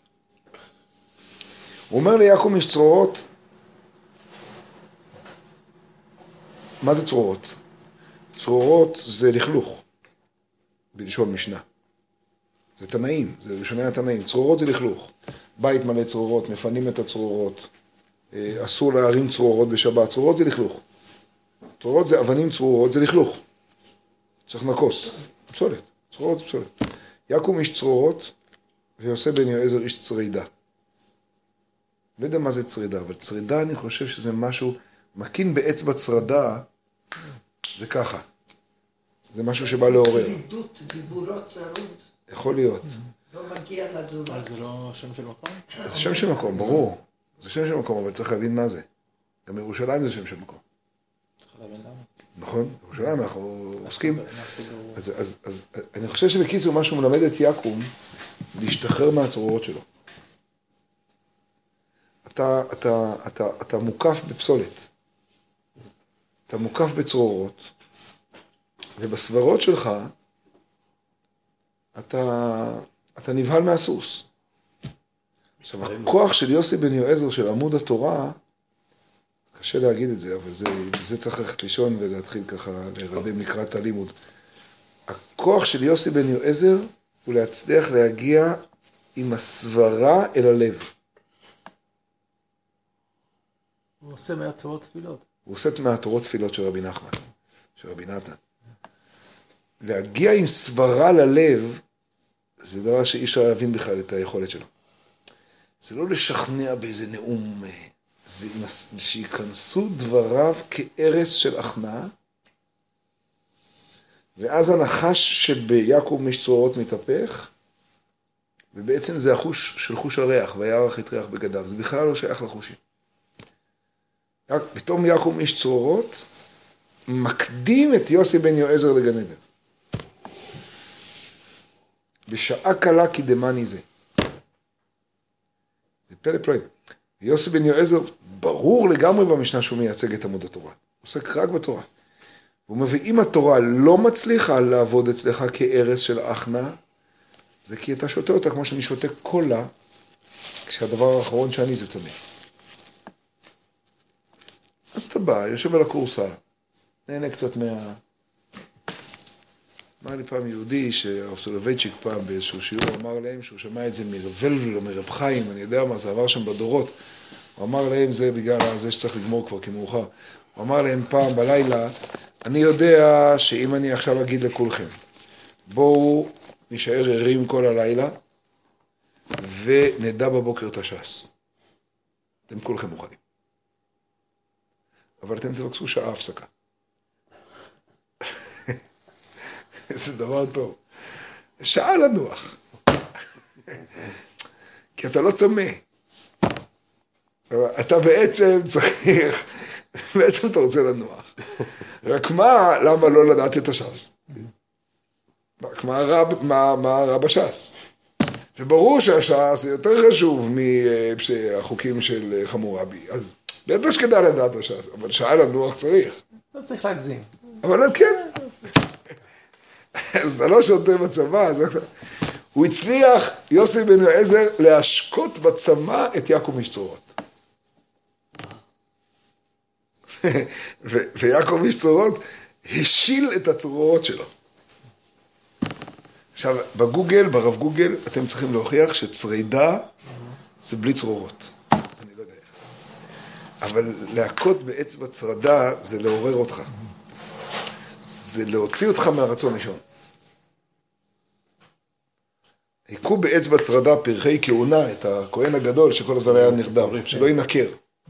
הוא אומר ליעקב איש צרורות, מה זה צרורות? צרורות זה לכלוך, בלשון משנה. זה תנאים, זה ראשוני התנאים. צרורות זה לכלוך. בית מלא צרורות, מפנים את הצרורות, אסור להרים צרורות בשבת. צרורות זה לכלוך. צרורות זה אבנים צרורות, זה לכלוך. צריך נקוס. פסולת. צרורות זה פסולת. יקום איש צרורות, ויוסף בן יועזר איש צרידה. לא יודע מה זה צרידה, אבל צרידה אני חושב שזה משהו, מקין באצבע צרידה, זה ככה. זה משהו שבא לעורר. צרידות, דיבורות צרוד. יכול להיות. לא מגיע לזולת. אבל זה לא שם של מקום? זה שם של מקום, ברור. זה שם של מקום, אבל צריך להבין מה זה. גם ירושלים זה שם של מקום. צריך להבין למה. נכון? ירושלים אנחנו עוסקים. אז אני חושב שבקיצור מה שהוא מלמד את יקום, זה להשתחרר מהצרורות שלו. אתה מוקף בפסולת. אתה מוקף בצרורות. ובסברות שלך, אתה נבהל מהסוס. עכשיו, הכוח של יוסי בן יועזר של עמוד התורה, קשה להגיד את זה, אבל זה צריך ללכת לישון ולהתחיל ככה להירדם לקראת הלימוד. הכוח של יוסי בן יועזר הוא להצליח להגיע עם הסברה אל הלב. הוא עושה מהתורות תפילות. הוא עושה מהתורות תפילות של רבי נחמן, של רבי נתן. להגיע עם סברה ללב, זה דבר שאי אפשר להבין בכלל את היכולת שלו. זה לא לשכנע באיזה נאום, זה שיכנסו דבריו כארס של אחנה, ואז הנחש שביעקב איש צרורות מתהפך, ובעצם זה החוש של חוש הריח, וירח את ריח בגדיו, זה בכלל לא שייך לחושים. פתאום יעקב איש צרורות, מקדים את יוסי בן יועזר לגן עדן. בשעה קלה קידמני זה. זה פלא פלאים. יוסי בן יועזר ברור לגמרי במשנה שהוא מייצג את עמוד התורה. הוא עוסק רק בתורה. הוא מביא, אם התורה לא מצליחה לעבוד אצלך כארס של אחנה, זה כי אתה שותה אותה כמו שאני שותה קולה, כשהדבר האחרון שאני זה צמא. אז אתה בא, יושב על הקורסה, נהנה קצת אמר לי פעם יהודי שהרב סולובייצ'יק פעם באיזשהו שיעור אמר להם שהוא שמע את זה מרבל או מרב חיים, אני יודע מה, זה עבר שם בדורות. הוא אמר להם זה בגלל זה שצריך לגמור כבר כמאוחר. הוא אמר להם פעם בלילה, אני יודע שאם אני עכשיו אגיד לכולכם, בואו נשאר ערים כל הלילה ונדע בבוקר את הש"ס. אתם כולכם מוכנים. אבל אתם תבקשו שעה הפסקה. זה דבר טוב. שעה לנוח. כי אתה לא צמא. אתה בעצם צריך, בעצם אתה רוצה לנוח. רק מה, למה לא לדעת את הש"ס? רק מה רע בש"ס? וברור שהש"ס זה יותר חשוב מהחוקים של חמורבי. אז בטח שכדאי לדעת הש"ס, אבל שעה לנוח צריך. לא צריך להגזים. אבל כן. אז אתה לא שותה בצבא, הוא הצליח, יוסי בן יועזר, להשקות בצמא את יעקב איש צרורות. ויעקב איש צרורות השיל את הצרורות שלו. עכשיו, בגוגל, ברב גוגל, אתם צריכים להוכיח שצרידה זה בלי צרורות. אני לא יודע איך. אבל להכות באצבע צרדה זה לעורר אותך. זה להוציא אותך מהרצון לישון. היכו באצבע צרדה פרחי כהונה את הכהן הגדול שכל הזמן היה נרדם, שלא ינקר.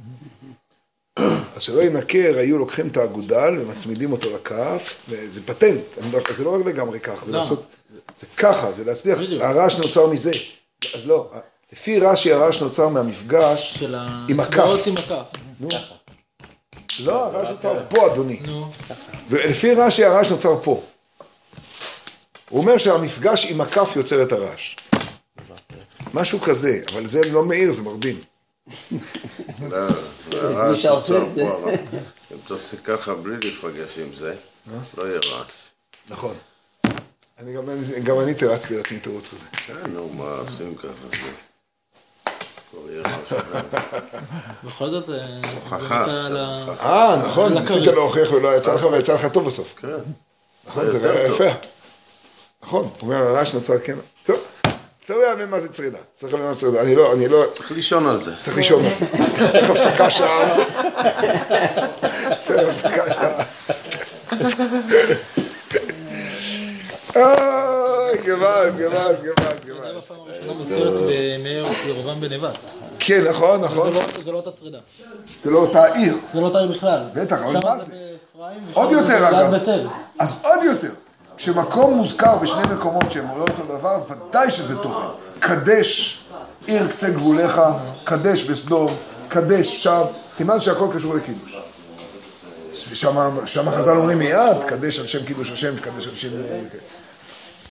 אז שלא ינקר, היו לוקחים את האגודל ומצמידים אותו לכף, וזה פטנט, זה לא רק לגמרי כך, זה לעשות, זה ככה, זה להצליח, הרעש נוצר מזה. אז לא, לפי רש"י הרעש נוצר מהמפגש עם הכף. נו. לא, הרעש נוצר פה, אדוני. ולפי רש"י הרעש נוצר פה. הוא אומר שהמפגש עם הכף יוצר את הרעש. משהו כזה, אבל זה לא מאיר, זה מרדים. הרעש נוצר פה, אם אתה עושה ככה בלי לפגש עם זה, לא יהיה רעש. נכון. גם אני תרצתי לעצמי תירוץ כזה. כן, נו, מה עושים ככה? כבר יהיה רעש. בכל זאת, הוכחה. נכון, ניסית להוכיח ולא יצא לך ויצא לך טוב בסוף. כן. נכון, זה יפה. נכון, הוא אומר הרעש נוצר כן. טוב, צריך להבין מה זה צרידה. צריך להבין מה זה צרידה. אני לא... צריך לישון על זה. צריך לישון על זה. צריך הפסקה שעה. צריך הפסקה שעה. גבל. הראשונה מוזכרת בימי ירבעם בנבט. כן, נכון. זה לא אותה צרידה. זה לא אותה עיר. זה לא אותה עיר בכלל. בטח, עוד מה זה? באפרים, עוד יותר אגב. בתל. אז עוד יותר. כשמקום מוזכר בשני מקומות שהם לא אותו דבר, ודאי שזה תוכן. קדש, עיר קצה גבוליך, קדש בסדום, קדש שם, סימן שהכל קשור לקידוש. שם חז"ל אומרים מיד, קדש על שם קידוש השם, קדש על שם...